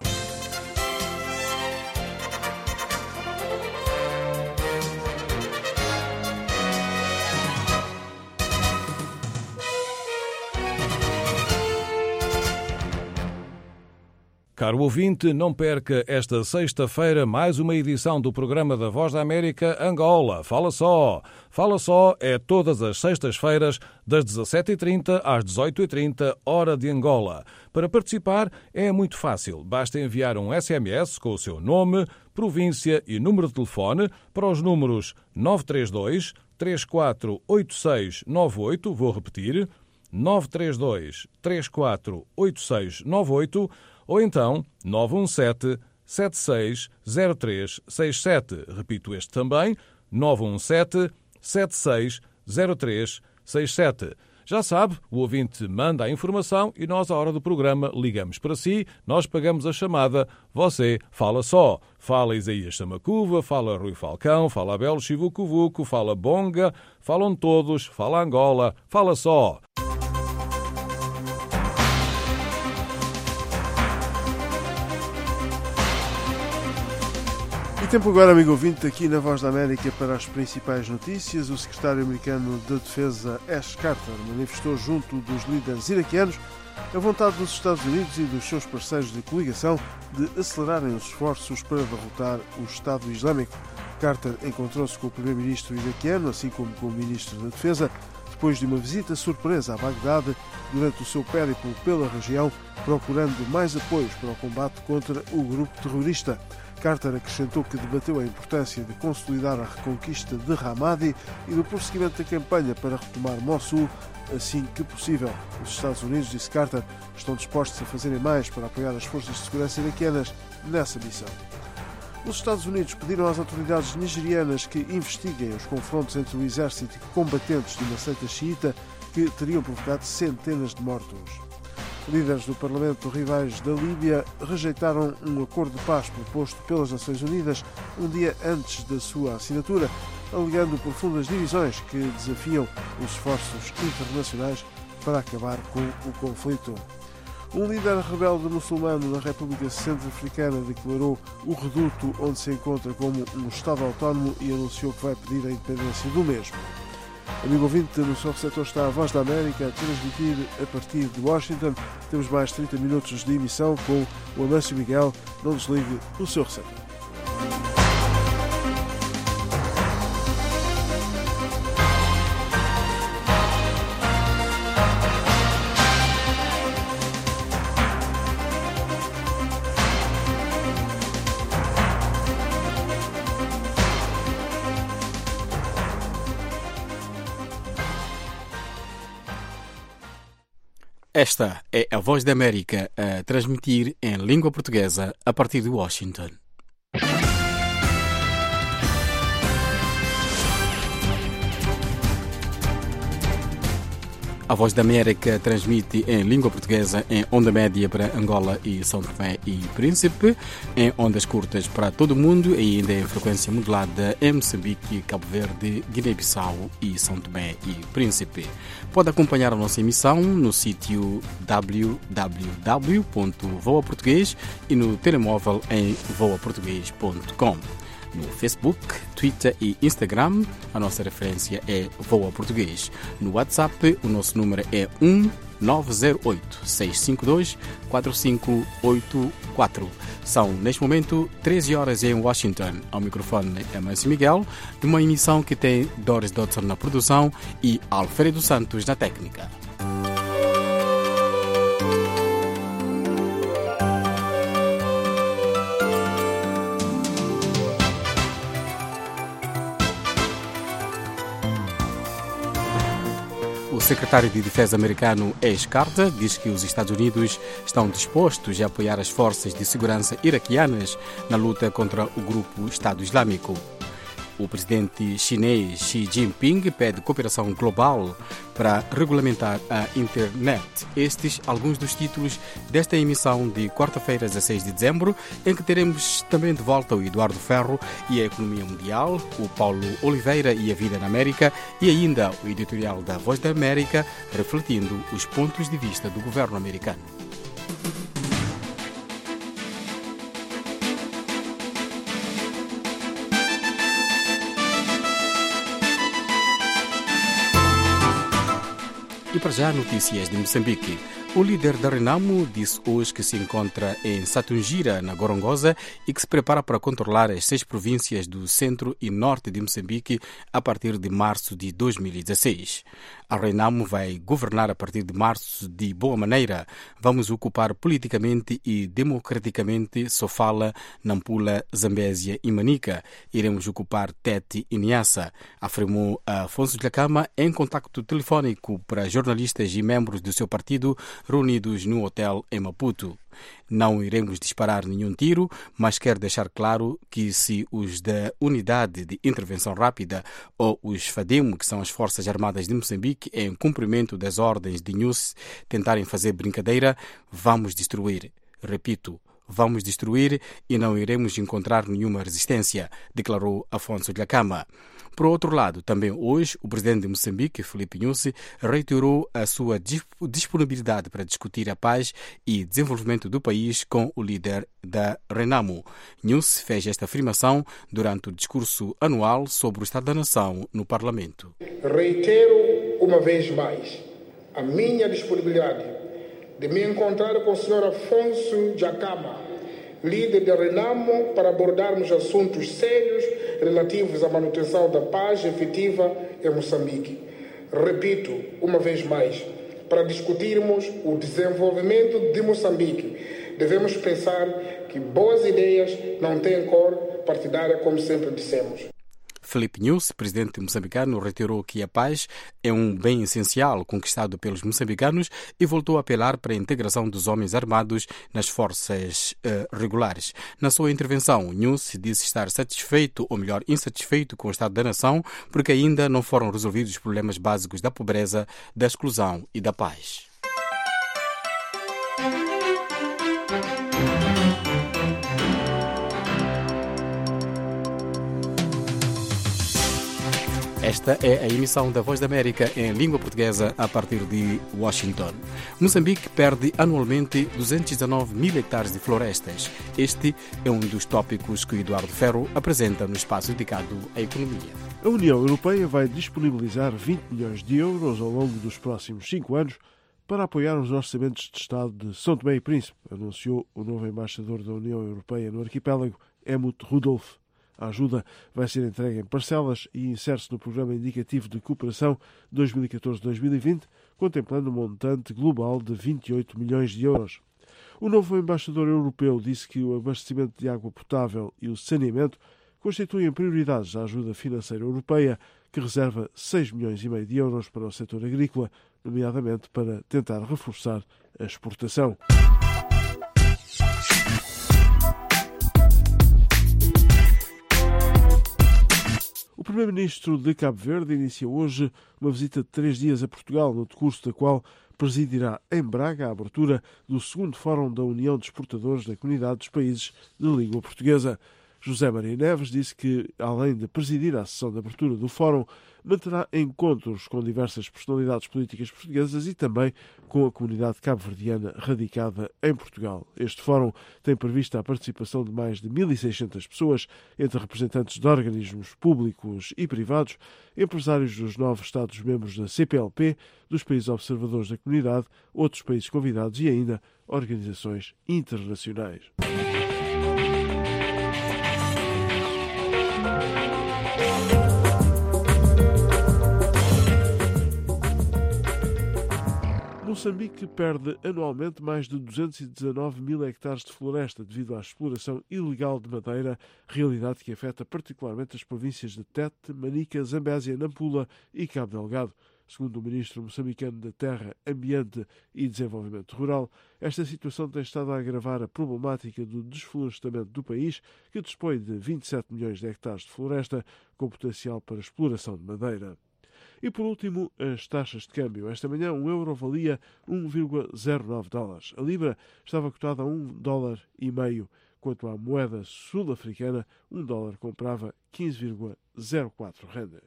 Caro ouvinte, não perca esta sexta-feira mais uma edição do programa da Voz da América Angola. Fala só! Fala só é todas as sextas-feiras, das dezassete e trinta às dezoito e trinta, hora de Angola. Para participar é muito fácil. Basta enviar um S M S com o seu nome, província e número de telefone para os números nove três dois, três quatro oito seis nove oito, vou repetir, nove três dois, três quatro oito seis nove oito, ou então nove um sete, sete seis zero três seis sete. Repito este também, nove um sete, sete seis zero três seis sete. Já sabe, o ouvinte manda a informação e nós, à hora do programa, ligamos para si, nós pagamos a chamada, você fala só. Fala Isaías Samacuva, fala Rui Falcão, fala Abel Chivucovuco, fala Bonga, falam todos, fala Angola, fala só. Tempo agora, amigo ouvinte, aqui na Voz da América para as principais notícias. O secretário americano de Defesa, Ash Carter, manifestou junto dos líderes iraquianos a vontade dos Estados Unidos e dos seus parceiros de coligação de acelerarem os esforços para derrotar o Estado Islâmico. Carter encontrou-se com o primeiro-ministro iraquiano, assim como com o ministro da Defesa, depois de uma visita surpresa a Bagdade durante o seu périplo pela região, procurando mais apoios para o combate contra o grupo terrorista. Carter acrescentou que debateu a importância de consolidar a reconquista de Ramadi e do prosseguimento da campanha para retomar Mossul assim que possível. Os Estados Unidos, disse Carter, estão dispostos a fazerem mais para apoiar as forças de segurança iraquianas nessa missão. Os Estados Unidos pediram às autoridades nigerianas que investiguem os confrontos entre o exército e combatentes de uma seita xiita que teriam provocado centenas de mortos. Líderes do Parlamento rivais da Líbia rejeitaram um acordo de paz proposto pelas Nações Unidas um dia antes da sua assinatura, alegando profundas divisões que desafiam os esforços internacionais para acabar com o conflito. Um líder rebelde muçulmano na República Centro-Africana declarou o reduto onde se encontra como um Estado autónomo e anunciou que vai pedir a independência do mesmo. Amigo ouvinte, no seu receptor está a Voz da América a transmitir a partir de Washington. Temos mais trinta minutos de emissão com o Amâncio Miguel. Não desligue o seu receptor. Esta é a Voz da América a transmitir em língua portuguesa a partir de Washington. A Voz da América transmite em língua portuguesa em onda média para Angola e São Tomé e Príncipe, em ondas curtas para todo o mundo e ainda em frequência modulada em Moçambique, Cabo Verde, Guiné-Bissau e São Tomé e Príncipe. Pode acompanhar a nossa emissão no sítio w w w ponto voa português e no telemóvel em voa português ponto com. No Facebook, Twitter e Instagram, a nossa referência é Voa Português. No WhatsApp, o nosso número é um nove zero oito, seis cinco dois, quatro cinco oito quatro. São, neste momento, treze horas em Washington. Ao microfone é Amâncio Miguel, de uma emissão que tem Doris Dodson na produção e Alfredo Santos na técnica. O secretário de Defesa americano Ash Carter diz que os Estados Unidos estão dispostos a apoiar as forças de segurança iraquianas na luta contra o grupo Estado Islâmico. O presidente chinês Xi Jinping pede cooperação global para regulamentar a internet. Estes alguns dos títulos desta emissão de quarta-feira, dezesseis de dezembro, em que teremos também de volta o Eduardo Ferro e a economia mundial, o Paulo Oliveira e a vida na América e ainda o editorial da Voz da América, refletindo os pontos de vista do governo americano. E para já, notícias de Moçambique. O líder da Renamo disse hoje que se encontra em Satungira, na Gorongosa, e que se prepara para controlar as seis províncias do centro e norte de Moçambique a partir de março de dois mil e dezesseis. A Renamo vai governar a partir de março de boa maneira. Vamos ocupar politicamente e democraticamente Sofala, Nampula, Zambésia e Manica. Iremos ocupar Tete e Niassa, afirmou Afonso Dhlakama em contacto telefónico para jornalistas e membros do seu partido reunidos no hotel em Maputo. Não iremos disparar nenhum tiro, mas quero deixar claro que se os da Unidade de Intervenção Rápida ou os FADEMO, que são as Forças Armadas de Moçambique, em cumprimento das ordens de N U S, tentarem fazer brincadeira, vamos destruir. Repito, vamos destruir e não iremos encontrar nenhuma resistência, declarou Afonso Dhlakama. Por outro lado, também hoje, o presidente de Moçambique, Filipe Nyusi, reiterou a sua disponibilidade para discutir a paz e desenvolvimento do país com o líder da Renamo. Nyusi fez esta afirmação durante o discurso anual sobre o Estado da Nação no Parlamento. Reitero uma vez mais a minha disponibilidade de me encontrar com o senhor Afonso Dhlakama, líder da Renamo, para abordarmos assuntos sérios relativos à manutenção da paz efetiva em Moçambique. Repito, uma vez mais, para discutirmos o desenvolvimento de Moçambique, devemos pensar que boas ideias não têm cor partidária, como sempre dissemos. Filipe Nyusi, presidente moçambicano, reiterou que a paz é um bem essencial conquistado pelos moçambicanos e voltou a apelar para a integração dos homens armados nas forças uh, regulares. Na sua intervenção, Nyusi disse estar satisfeito, ou melhor, insatisfeito com o estado da nação, porque ainda não foram resolvidos os problemas básicos da pobreza, da exclusão e da paz. Esta é a emissão da Voz da América em língua portuguesa a partir de Washington. Moçambique perde anualmente duzentos e dezanove mil hectares de florestas. Este é um dos tópicos que Eduardo Ferro apresenta no espaço dedicado à economia. A União Europeia vai disponibilizar vinte milhões de euros ao longo dos próximos cinco anos para apoiar os orçamentos de Estado de São Tomé e Príncipe, anunciou o novo embaixador da União Europeia no arquipélago, Helmut Rudolf. A ajuda vai ser entregue em parcelas e insere-se no Programa Indicativo de Cooperação dois mil e catorze a dois mil e vinte, contemplando um montante global de vinte e oito milhões de euros. O novo embaixador europeu disse que o abastecimento de água potável e o saneamento constituem prioridades da ajuda financeira europeia, que reserva seis milhões e meio de euros para o setor agrícola, nomeadamente para tentar reforçar a exportação. O Primeiro-Ministro de Cabo Verde inicia hoje uma visita de três dias a Portugal, no decurso da qual presidirá em Braga a abertura do segundo Fórum da União de Exportadores da Comunidade dos Países de Língua Portuguesa. José Maria Neves disse que, além de presidir a sessão de abertura do Fórum, manterá encontros com diversas personalidades políticas portuguesas e também com a comunidade cabo-verdiana radicada em Portugal. Este Fórum tem prevista a participação de mais de mil e seiscentas pessoas, entre representantes de organismos públicos e privados, empresários dos nove Estados-membros da C P L P, dos países observadores da comunidade, outros países convidados e ainda organizações internacionais. Moçambique perde anualmente mais de duzentos e dezanove mil hectares de floresta devido à exploração ilegal de madeira, realidade que afeta particularmente as províncias de Tete, Manica, Zambésia, Nampula e Cabo Delgado. Segundo o ministro moçambicano da Terra, Ambiente e Desenvolvimento Rural, esta situação tem estado a agravar a problemática do desflorestamento do país, que dispõe de vinte e sete milhões de hectares de floresta com potencial para exploração de madeira. E, por último, as taxas de câmbio. Esta manhã, um euro valia um vírgula zero nove dólares. A libra estava cotada a um dólar e meio. Quanto à moeda sul-africana, um dólar comprava quinze vírgula zero quatro rendas.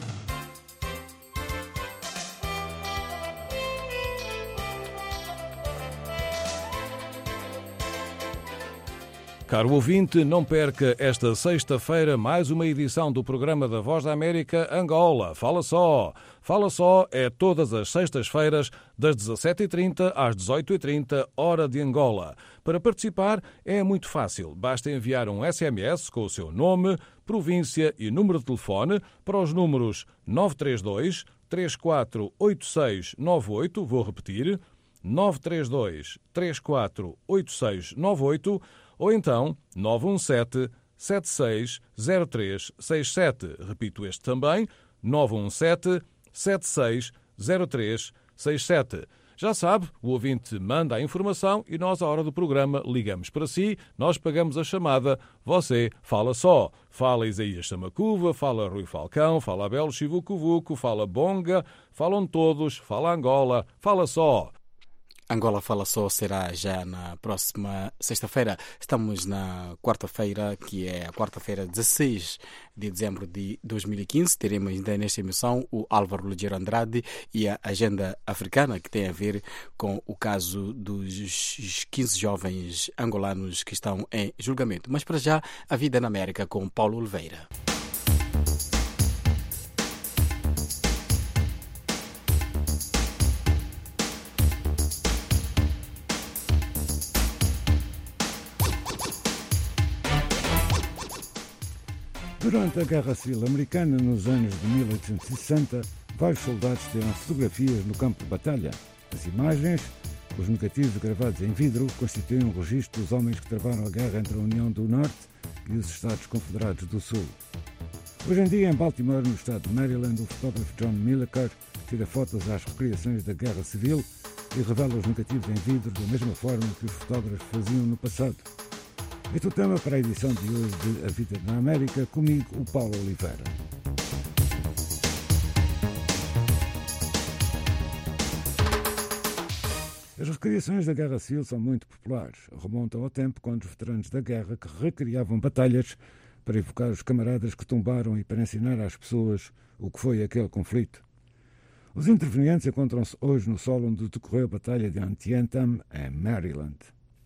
Caro ouvinte, não perca esta sexta-feira mais uma edição do programa da Voz da América Angola. Fala só! Fala só é todas as sextas-feiras, das dezassete e trinta às dezoito e trinta, hora de Angola. Para participar é muito fácil. Basta enviar um S M S com o seu nome, província e número de telefone para os números nove três dois, três quatro oito seis nove oito, vou repetir, nove três dois, três quatro oito seis nove oito, ou então nove um sete, sete seis zero três seis sete. Repito este também, nove um sete, sete seis zero três seis sete. Já sabe, o ouvinte manda a informação e nós, à hora do programa, ligamos para si, nós pagamos a chamada, você fala só. Fala Isaías Samacuva, fala Rui Falcão, fala Abel Chivucovuco, fala Bonga, falam todos, fala Angola, fala só. Angola Fala Só será já na próxima sexta-feira. Estamos na quarta-feira, que é a quarta-feira, dezesseis de dezembro de dois mil e quinze. Teremos ainda nesta emissão o Álvaro Ligeiro Andrade e a agenda africana, que tem a ver com o caso dos quinze jovens angolanos que estão em julgamento. Mas para já, a vida na América com Paulo Oliveira. Durante a Guerra Civil Americana, nos anos de mil oitocentos e sessenta, vários soldados tiram fotografias no campo de batalha. As imagens, os negativos gravados em vidro, constituem um registro dos homens que travaram a guerra entre a União do Norte e os Estados Confederados do Sul. Hoje em dia, em Baltimore, no estado de Maryland, o fotógrafo John Milliker tira fotos às recriações da Guerra Civil e revela os negativos em vidro da mesma forma que os fotógrafos faziam no passado. Este é o tema para a edição de hoje de A Vida na América, comigo, o Paulo Oliveira. As recriações da Guerra Civil são muito populares. Remontam ao tempo quando os veteranos da guerra que recriavam batalhas para evocar os camaradas que tombaram e para ensinar às pessoas o que foi aquele conflito. Os intervenientes encontram-se hoje no solo onde decorreu a Batalha de Antietam, em Maryland.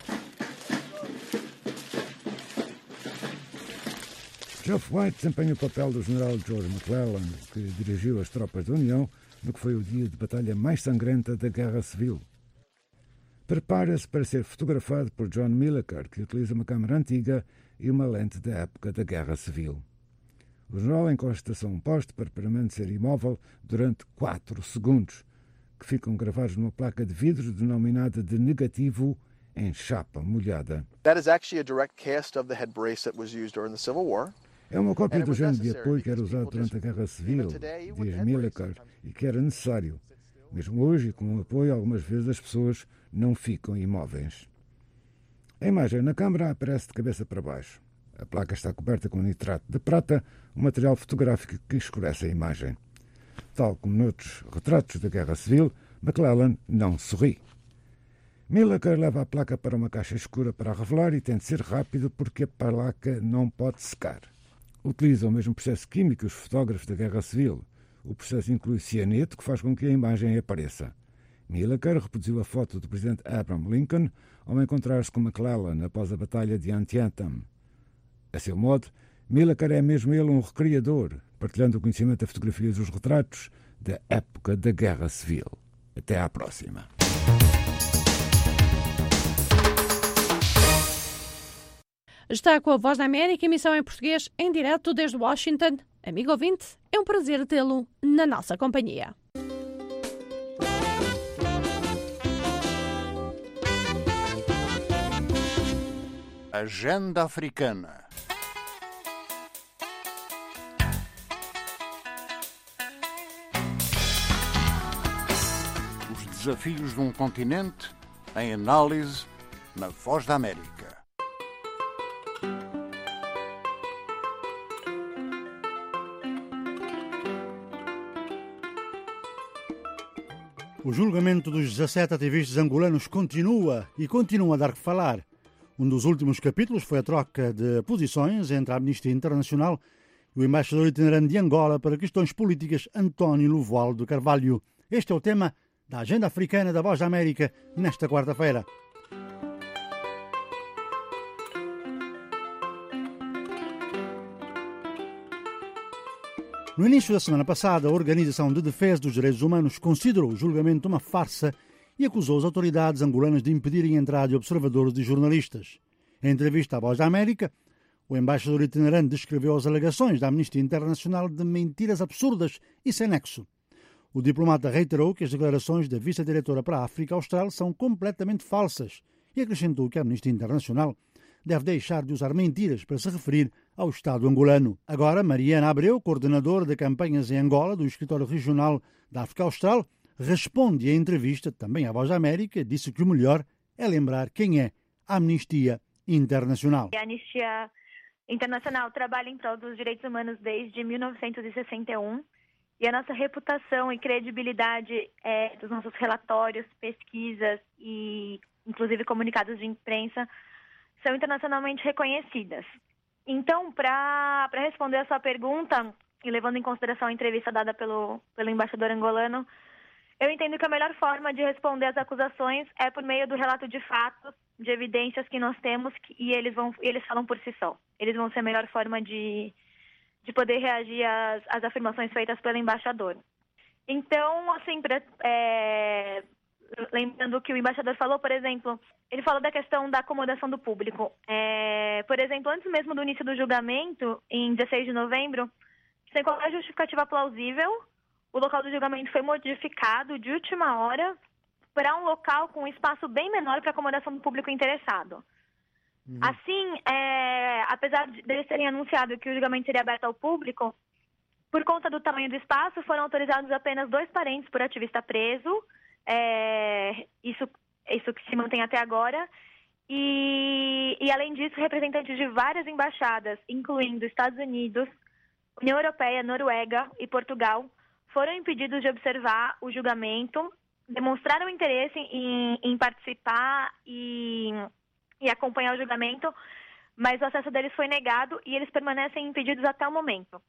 Geoff White desempenha o papel do general George McClellan, que dirigiu as tropas da União no que foi o dia de batalha mais sangrenta da Guerra Civil. Prepara-se para ser fotografado por John Milliker, que utiliza uma câmara antiga e uma lente da época da Guerra Civil. O general encosta-se a um poste para permanecer imóvel durante quatro segundos, que ficam gravados numa placa de vidro denominada de negativo em chapa molhada. That is actually a direct cast of the head brace that was used during the Civil War. É uma cópia do género de apoio que era usado durante a Guerra Civil, diz Milliker, e que era necessário. Mesmo hoje, com o apoio, algumas vezes as pessoas não ficam imóveis. A imagem na câmara aparece de cabeça para baixo. A placa está coberta com nitrato de prata, um material fotográfico que escurece a imagem. Tal como noutros retratos da Guerra Civil, McClellan não sorri. Milliker leva a placa para uma caixa escura para a revelar e tem de ser rápido porque a placa não pode secar. Utiliza o mesmo processo químico que os fotógrafos da Guerra Civil. O processo inclui cianeto, que faz com que a imagem apareça. Milliker reproduziu a foto do presidente Abraham Lincoln ao encontrar-se com McClellan após a Batalha de Antietam. A seu modo, Milliker é mesmo ele um recriador, partilhando o conhecimento da fotografia dos retratos da época da Guerra Civil. Até à próxima. Está com a Voz da América, emissão em português, em direto desde Washington. Amigo ouvinte, é um prazer tê-lo na nossa companhia. Agenda Africana. Os desafios de um continente em análise na Voz da América. O julgamento dos dezassete ativistas angolanos continua e continua a dar que falar. Um dos últimos capítulos foi a troca de posições entre a Amnistia Internacional e o embaixador itinerante de Angola para questões políticas António Luvoal de Carvalho. Este é o tema da Agenda Africana da Voz da América nesta quarta-feira. No início da semana passada, a Organização de Defesa dos Direitos Humanos considerou o julgamento uma farsa e acusou as autoridades angolanas de impedirem a entrada de observadores e jornalistas. Em entrevista à Voz da América, o embaixador itinerante descreveu as alegações da Amnistia Internacional de mentiras absurdas e sem nexo. O diplomata reiterou que as declarações da vice-diretora para a África Austral são completamente falsas e acrescentou que a Amnistia Internacional deve deixar de usar mentiras para se referir ao Estado angolano. Agora, Mariana Abreu, coordenadora de campanhas em Angola do Escritório Regional da África Austral, responde à entrevista, também à Voz da América, disse que o melhor é lembrar quem é a Amnistia Internacional. A Anistia Internacional trabalha em prol dos direitos humanos desde mil novecentos e sessenta e um e a nossa reputação e credibilidade é, dos nossos relatórios, pesquisas e, inclusive, comunicados de imprensa são internacionalmente reconhecidas. Então, para responder a sua pergunta, e levando em consideração a entrevista dada pelo, pelo embaixador angolano, eu entendo que a melhor forma de responder às acusações é por meio do relato de fatos, de evidências que nós temos, que, e eles, vão, eles falam por si só. Eles vão ser a melhor forma de, de poder reagir às, às afirmações feitas pelo embaixador. Então, assim, pra, é, lembrando que o embaixador falou, por exemplo, ele falou da questão da acomodação do público. É, por exemplo, antes mesmo do início do julgamento, em dezesseis de novembro, sem qualquer justificativa plausível, o local do julgamento foi modificado de última hora para um local com um espaço bem menor para acomodação do público interessado. Uhum. Assim, é, apesar de eles terem anunciado que o julgamento seria aberto ao público, por conta do tamanho do espaço, foram autorizados apenas dois parentes por ativista preso, é, isso, isso que se mantém até agora, e, e além disso, representantes de várias embaixadas, incluindo Estados Unidos, União Europeia, Noruega e Portugal, foram impedidos de observar o julgamento demonstraram interesse em, em participar e, e acompanhar o julgamento, mas o acesso deles foi negado e eles permanecem impedidos até o momento.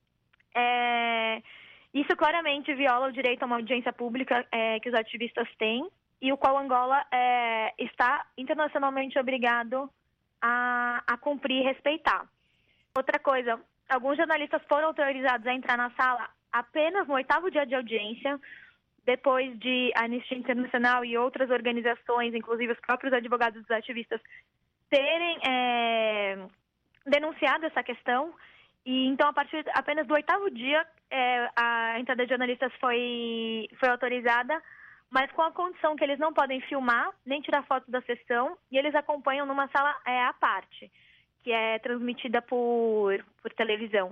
É, isso claramente viola o direito a uma audiência pública é, que os ativistas têm e o qual Angola é, está internacionalmente obrigado a, a cumprir e respeitar. Outra coisa, alguns jornalistas foram autorizados a entrar na sala apenas no oitavo dia de audiência, depois de a Anistia Internacional e outras organizações, inclusive os próprios advogados dos ativistas, terem é, denunciado essa questão. E então, a partir apenas do oitavo dia, é, a entrada de jornalistas foi, foi autorizada, mas com a condição que eles não podem filmar, nem tirar fotos da sessão, e eles acompanham numa sala é, à parte, que é transmitida por, por televisão.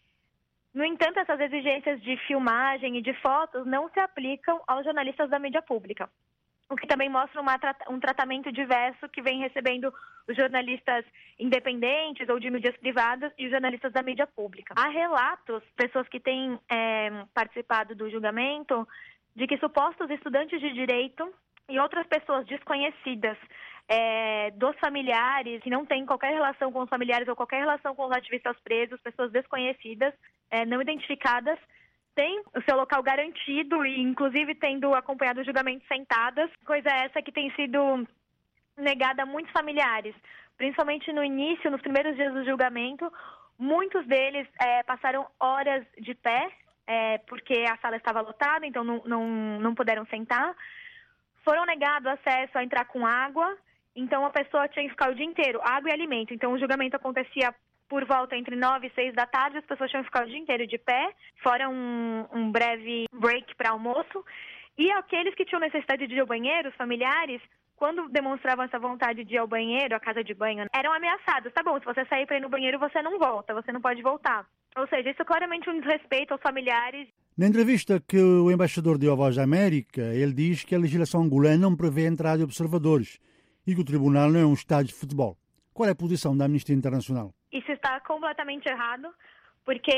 No entanto, essas exigências de filmagem e de fotos não se aplicam aos jornalistas da mídia pública, o que também mostra uma, um tratamento diverso que vem recebendo os jornalistas independentes ou de mídias privadas e os jornalistas da mídia pública. Há relatos, pessoas que têm é, participado do julgamento, de que supostos estudantes de direito e outras pessoas desconhecidas é, dos familiares, que não têm qualquer relação com os familiares ou qualquer relação com os ativistas presos, pessoas desconhecidas, é, não identificadas, têm o seu local garantido e, inclusive, tendo acompanhado o julgamento sentadas, coisa essa que tem sido negada a muitos familiares, principalmente no início, nos primeiros dias do julgamento. Muitos deles é, passaram horas de pé, é, porque a sala estava lotada, então não, não, não puderam sentar. Foram negados acesso a entrar com água, então a pessoa tinha que ficar o dia inteiro, água e alimento. Então o julgamento acontecia por volta entre nove e seis da tarde, as pessoas tinham que ficar o dia inteiro de pé, fora um, um breve break para almoço. E aqueles que tinham necessidade de ir ao banheiro, os familiares, quando demonstravam essa vontade de ir ao banheiro, à casa de banho, eram ameaçados. Tá bom, se você sair para ir no banheiro, você não volta, você não pode voltar. Ou seja, isso é claramente um desrespeito aos familiares. Na entrevista que o embaixador deu à Voz da América, ele diz que a legislação angolana não prevê a entrada de observadores e que o tribunal não é um estádio de futebol. Qual é a posição da Amnistia Internacional? Isso está completamente errado, porque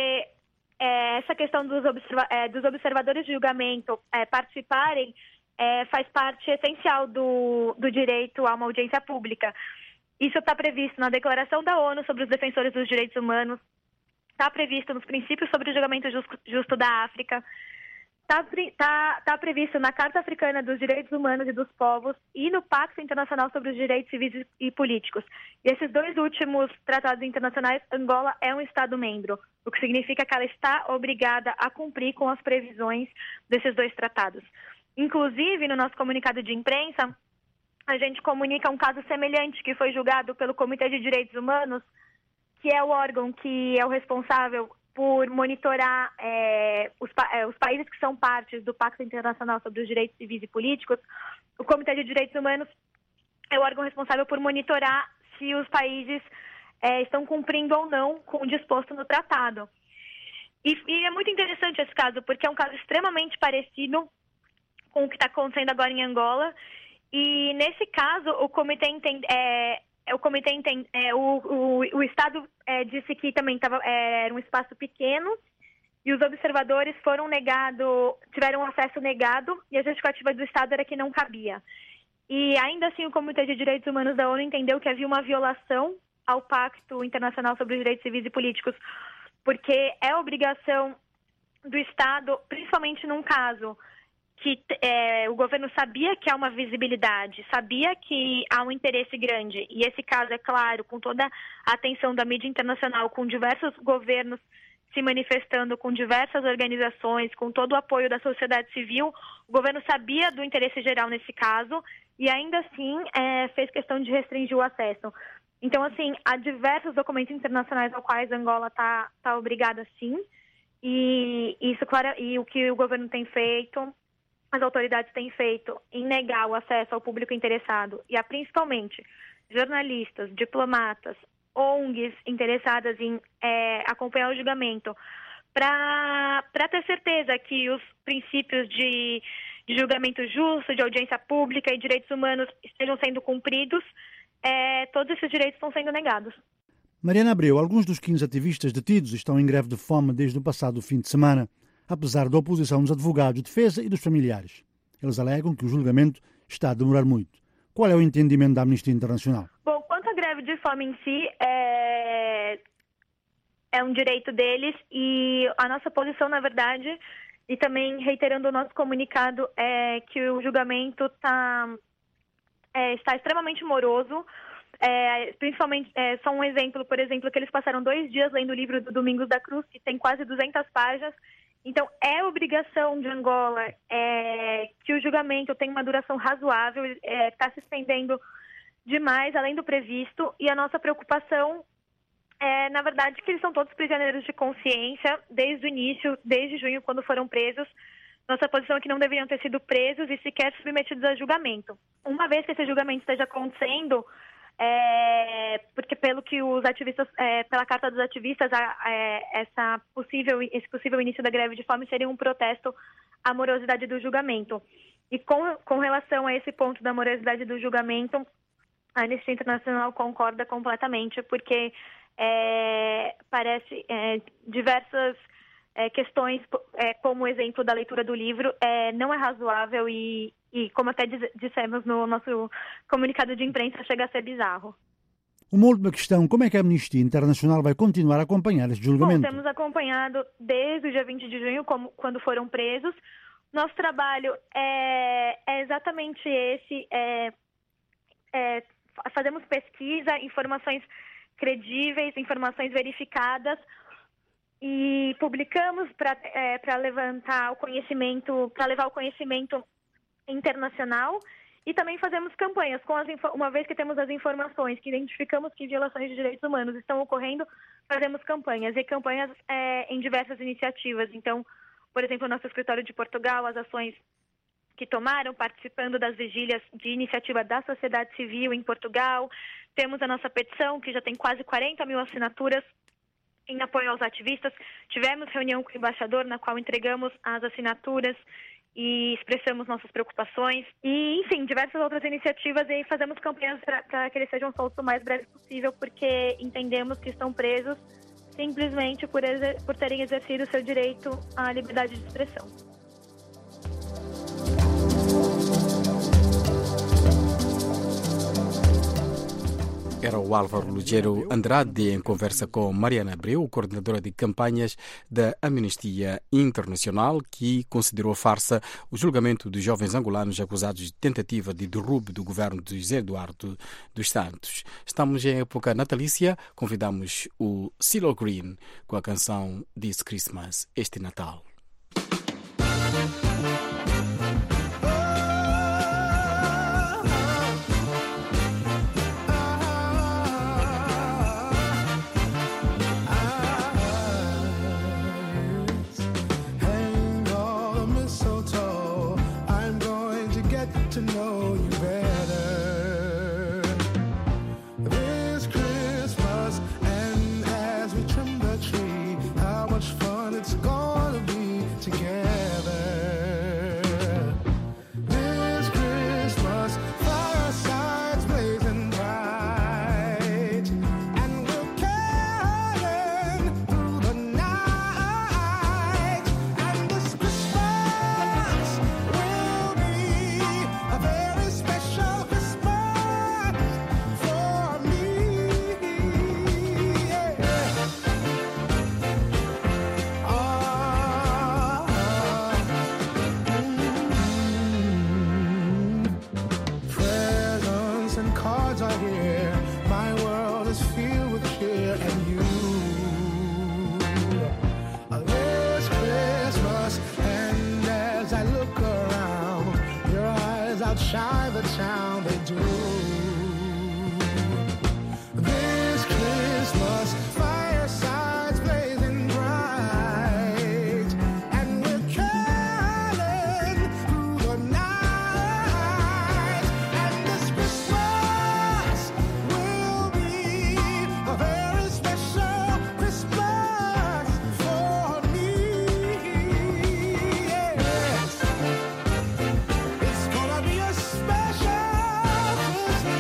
é, essa questão dos, observa é, dos observadores de julgamento é, participarem é, faz parte essencial do, do direito a uma audiência pública. Isso está previsto na Declaração da ONU sobre os Defensores dos Direitos Humanos, está previsto nos Princípios sobre o Julgamento Justo, Justo da África, está tá, tá previsto na Carta Africana dos Direitos Humanos e dos Povos e no Pacto Internacional sobre os Direitos Civis e Políticos. E esses dois últimos tratados internacionais, Angola é um Estado-membro, o que significa que ela está obrigada a cumprir com as previsões desses dois tratados. Inclusive, no nosso comunicado de imprensa, a gente comunica um caso semelhante que foi julgado pelo Comitê de Direitos Humanos, que é o órgão que é o responsável por monitorar é, os, é, os países que são partes do Pacto Internacional sobre os Direitos Civis e Políticos. O Comitê de Direitos Humanos é o órgão responsável por monitorar se os países é, estão cumprindo ou não com o disposto no tratado. E, e é muito interessante esse caso, porque é um caso extremamente parecido com o que está acontecendo agora em Angola. E, nesse caso, o Comitê entende... É, O comitê entende, é, o, o, o Estado é, disse que também tava, é, era um espaço pequeno e os observadores foram negados, tiveram acesso negado e a justificativa do Estado era que não cabia. E ainda assim o Comitê de Direitos Humanos da ONU entendeu que havia uma violação ao Pacto Internacional sobre os Direitos Civis e Políticos, porque é obrigação do Estado, principalmente num caso que é, o governo sabia que há uma visibilidade, sabia que há um interesse grande, e esse caso, é claro, com toda a atenção da mídia internacional, com diversos governos se manifestando, com diversas organizações, com todo o apoio da sociedade civil, o governo sabia do interesse geral nesse caso, e ainda assim é, fez questão de restringir o acesso. Então, assim, há diversos documentos internacionais aos quais Angola está tá obrigada, sim, e, isso, claro, e o que o governo tem feito... as autoridades têm feito em negar o acesso ao público interessado e a principalmente jornalistas, diplomatas, O N Gs interessadas em é, acompanhar o julgamento, para ter certeza que os princípios de, de julgamento justo, de audiência pública e direitos humanos estejam sendo cumpridos, é, todos esses direitos estão sendo negados. Mariana Abreu, alguns dos quinze ativistas detidos estão em greve de fome desde o passado fim de semana, apesar da oposição dos advogados de defesa e dos familiares. Eles alegam que o julgamento está a demorar muito. Qual é o entendimento da Amnistia Internacional? Bom, quanto à greve de fome em si, é, é um direito deles e a nossa posição, na verdade, e também reiterando o nosso comunicado, é que o julgamento tá, é, está extremamente moroso. É, principalmente, é, só um exemplo, por exemplo, que eles passaram dois dias lendo o livro do Domingos da Cruz, que tem quase duzentas páginas. Então, é obrigação de Angola é, que o julgamento tenha uma duração razoável, está é, se estendendo demais, além do previsto, e a nossa preocupação é, na verdade, que eles são todos prisioneiros de consciência desde o início, desde junho, quando foram presos. Nossa posição é que não deveriam ter sido presos e sequer submetidos a julgamento. Uma vez que esse julgamento esteja acontecendo, É, porque pelo que os ativistas, é, pela carta dos ativistas, a, é, essa possível, esse possível início da greve de fome seria um protesto à morosidade do julgamento. E com, com relação a esse ponto da morosidade do julgamento, a Anistia Internacional concorda completamente, porque é, parece é, diversas é, questões, é, como o exemplo da leitura do livro, é, não é razoável e E, como até dissemos no nosso comunicado de imprensa, chega a ser bizarro. Uma última questão. Como é que a Amnistia Internacional vai continuar a acompanhar este julgamento? Bom, temos acompanhado desde o dia vinte de junho, como, quando foram presos. Nosso trabalho é, é exatamente esse. É, é, fazemos pesquisa, informações credíveis, informações verificadas, e publicamos para é, para levantar o conhecimento, para levar o conhecimento internacional, e também fazemos campanhas, com as, uma vez que temos as informações, que identificamos que violações de direitos humanos estão ocorrendo, fazemos campanhas, e campanhas é, em diversas iniciativas. Então, por exemplo, o nosso escritório de Portugal, as ações que tomaram, participando das vigílias de iniciativa da sociedade civil em Portugal. Temos a nossa petição, que já tem quase quarenta mil assinaturas em apoio aos ativistas. Tivemos reunião com o embaixador, na qual entregamos as assinaturas e expressamos nossas preocupações, e, enfim, diversas outras iniciativas, e fazemos campanhas para que eles sejam soltos o mais breve possível, porque entendemos que estão presos simplesmente por, por terem exercido o seu direito à liberdade de expressão. Era o Álvaro Lugero Andrade em conversa com Mariana Abreu, coordenadora de campanhas da Amnistia Internacional, que considerou farsa o julgamento dos jovens angolanos acusados de tentativa de derrube do governo de José Eduardo dos Santos. Estamos em época natalícia, convidamos o CeeLo Green com a canção This Christmas, este Natal. Outshine the town they do. This Christmas, firesides blazing bright, and we're caroling through the night. And this Christmas will be a very special Christmas for me. Yes. It's gonna be a special Christmas.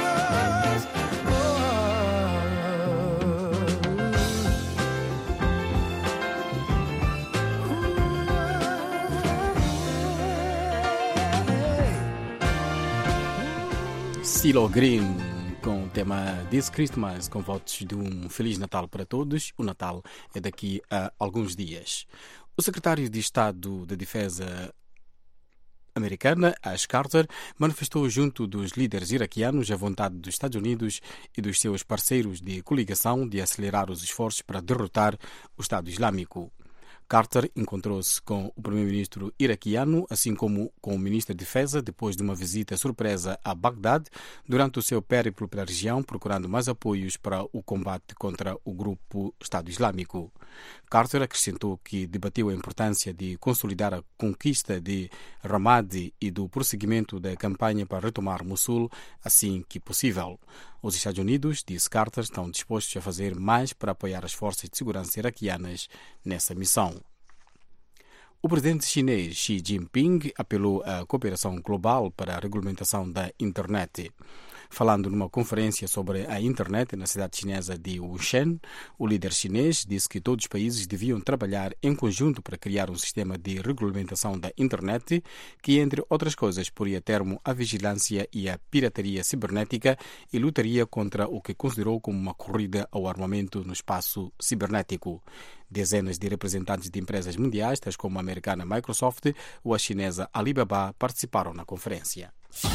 CeeLo Green com o tema This Christmas, com votos de um Feliz Natal para todos. O Natal é daqui a alguns dias. O secretário de Estado de Defesa americana, Ash Carter, manifestou junto dos líderes iraquianos a vontade dos Estados Unidos e dos seus parceiros de coligação de acelerar os esforços para derrotar o Estado Islâmico. Carter encontrou-se com o primeiro-ministro iraquiano, assim como com o ministro da Defesa, depois de uma visita surpresa a Bagdade, durante o seu périplo pela região, procurando mais apoios para o combate contra o grupo Estado Islâmico. Carter acrescentou que debateu a importância de consolidar a conquista de Ramadi e do prosseguimento da campanha para retomar Mossul assim que possível. Os Estados Unidos, disse Carter, estão dispostos a fazer mais para apoiar as forças de segurança iraquianas nessa missão. O presidente chinês Xi Jinping apelou à cooperação global para a regulamentação da internet. Falando numa conferência sobre a internet na cidade chinesa de Wuhan, o líder chinês disse que todos os países deviam trabalhar em conjunto para criar um sistema de regulamentação da internet que, entre outras coisas, poria termo à vigilância e à pirataria cibernética e lutaria contra o que considerou como uma corrida ao armamento no espaço cibernético. Dezenas de representantes de empresas mundiais, tais como a americana Microsoft ou a chinesa Alibaba, participaram na conferência.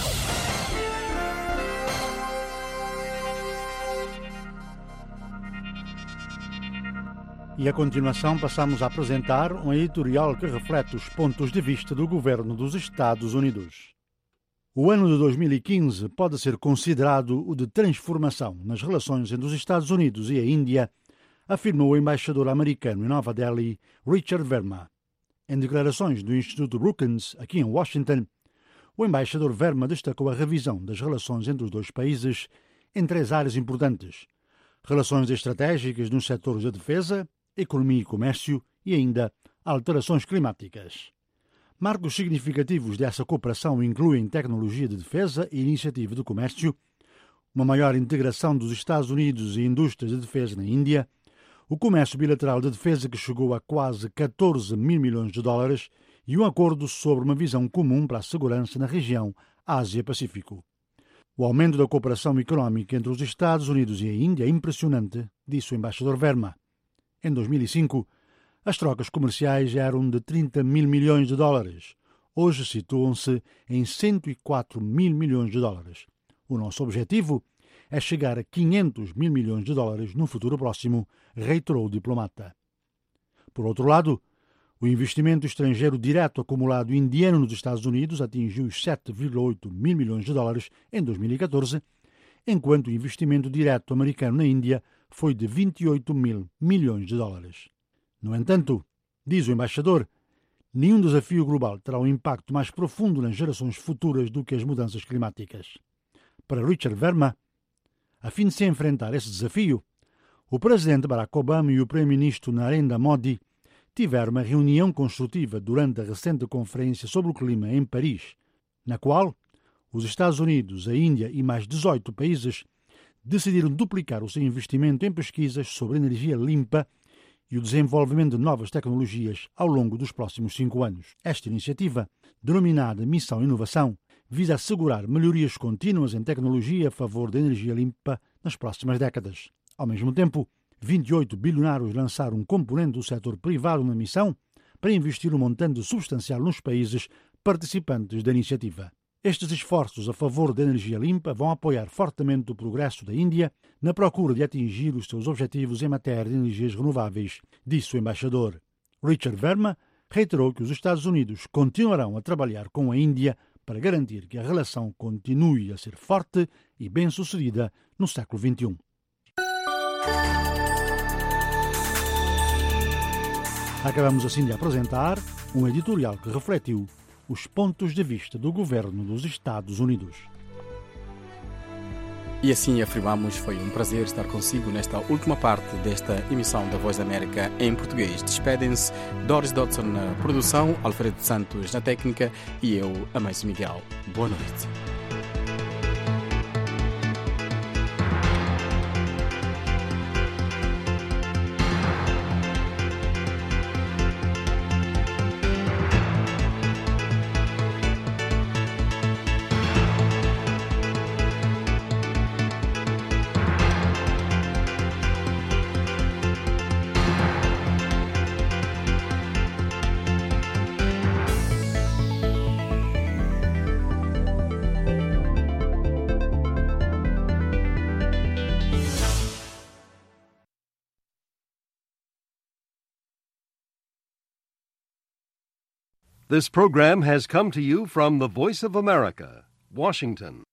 E a continuação passamos a apresentar um editorial que reflete os pontos de vista do governo dos Estados Unidos. O ano de dois mil e quinze pode ser considerado o de transformação nas relações entre os Estados Unidos e a Índia, afirmou o embaixador americano em Nova Delhi, Richard Verma. Em declarações do Instituto Brookings, aqui em Washington, o embaixador Verma destacou a revisão das relações entre os dois países em três áreas importantes: relações estratégicas nos setores da defesa, economia e comércio e ainda alterações climáticas. Marcos significativos dessa cooperação incluem tecnologia de defesa e iniciativa de comércio, uma maior integração dos Estados Unidos e indústrias de defesa na Índia, o comércio bilateral de defesa que chegou a quase catorze mil milhões de dólares e um acordo sobre uma visão comum para a segurança na região Ásia-Pacífico. O aumento da cooperação económica entre os Estados Unidos e a Índia é impressionante, disse o embaixador Verma. Em dois mil e cinco, as trocas comerciais eram de trinta mil milhões de dólares. Hoje situam-se em cento e quatro mil milhões de dólares. O nosso objetivo é chegar a quinhentos mil milhões de dólares no futuro próximo, reiterou o diplomata. Por outro lado, o investimento estrangeiro direto acumulado indiano nos Estados Unidos atingiu os sete vírgula oito mil milhões de dólares em dois mil e catorze, enquanto o investimento direto americano na Índia foi de vinte e oito mil milhões de dólares. No entanto, diz o embaixador, nenhum desafio global terá um impacto mais profundo nas gerações futuras do que as mudanças climáticas. Para Richard Verma, a fim de se enfrentar esse desafio, o presidente Barack Obama e o primeiro-ministro Narendra Modi tiveram uma reunião construtiva durante a recente conferência sobre o clima em Paris, na qual os Estados Unidos, a Índia e mais dezoito países decidiram duplicar o seu investimento em pesquisas sobre energia limpa e o desenvolvimento de novas tecnologias ao longo dos próximos cinco anos. Esta iniciativa, denominada Missão Inovação, visa assegurar melhorias contínuas em tecnologia a favor da energia limpa nas próximas décadas. Ao mesmo tempo, vinte e oito bilionários lançaram um componente do setor privado na missão para investir um montante substancial nos países participantes da iniciativa. Estes esforços a favor da energia limpa vão apoiar fortemente o progresso da Índia na procura de atingir os seus objetivos em matéria de energias renováveis, disse o embaixador. Richard Verma reiterou que os Estados Unidos continuarão a trabalhar com a Índia para garantir que a relação continue a ser forte e bem-sucedida no século vinte e um. Acabamos assim de apresentar um editorial que refletiu os pontos de vista do governo dos Estados Unidos. E assim afirmamos, foi um prazer estar consigo nesta última parte desta emissão da Voz da América em português. Despedem-se Doris Dodson na produção, Alfredo Santos na técnica e eu, Amâncio Miguel. Boa noite. This program has come to you from the Voice of America, Washington.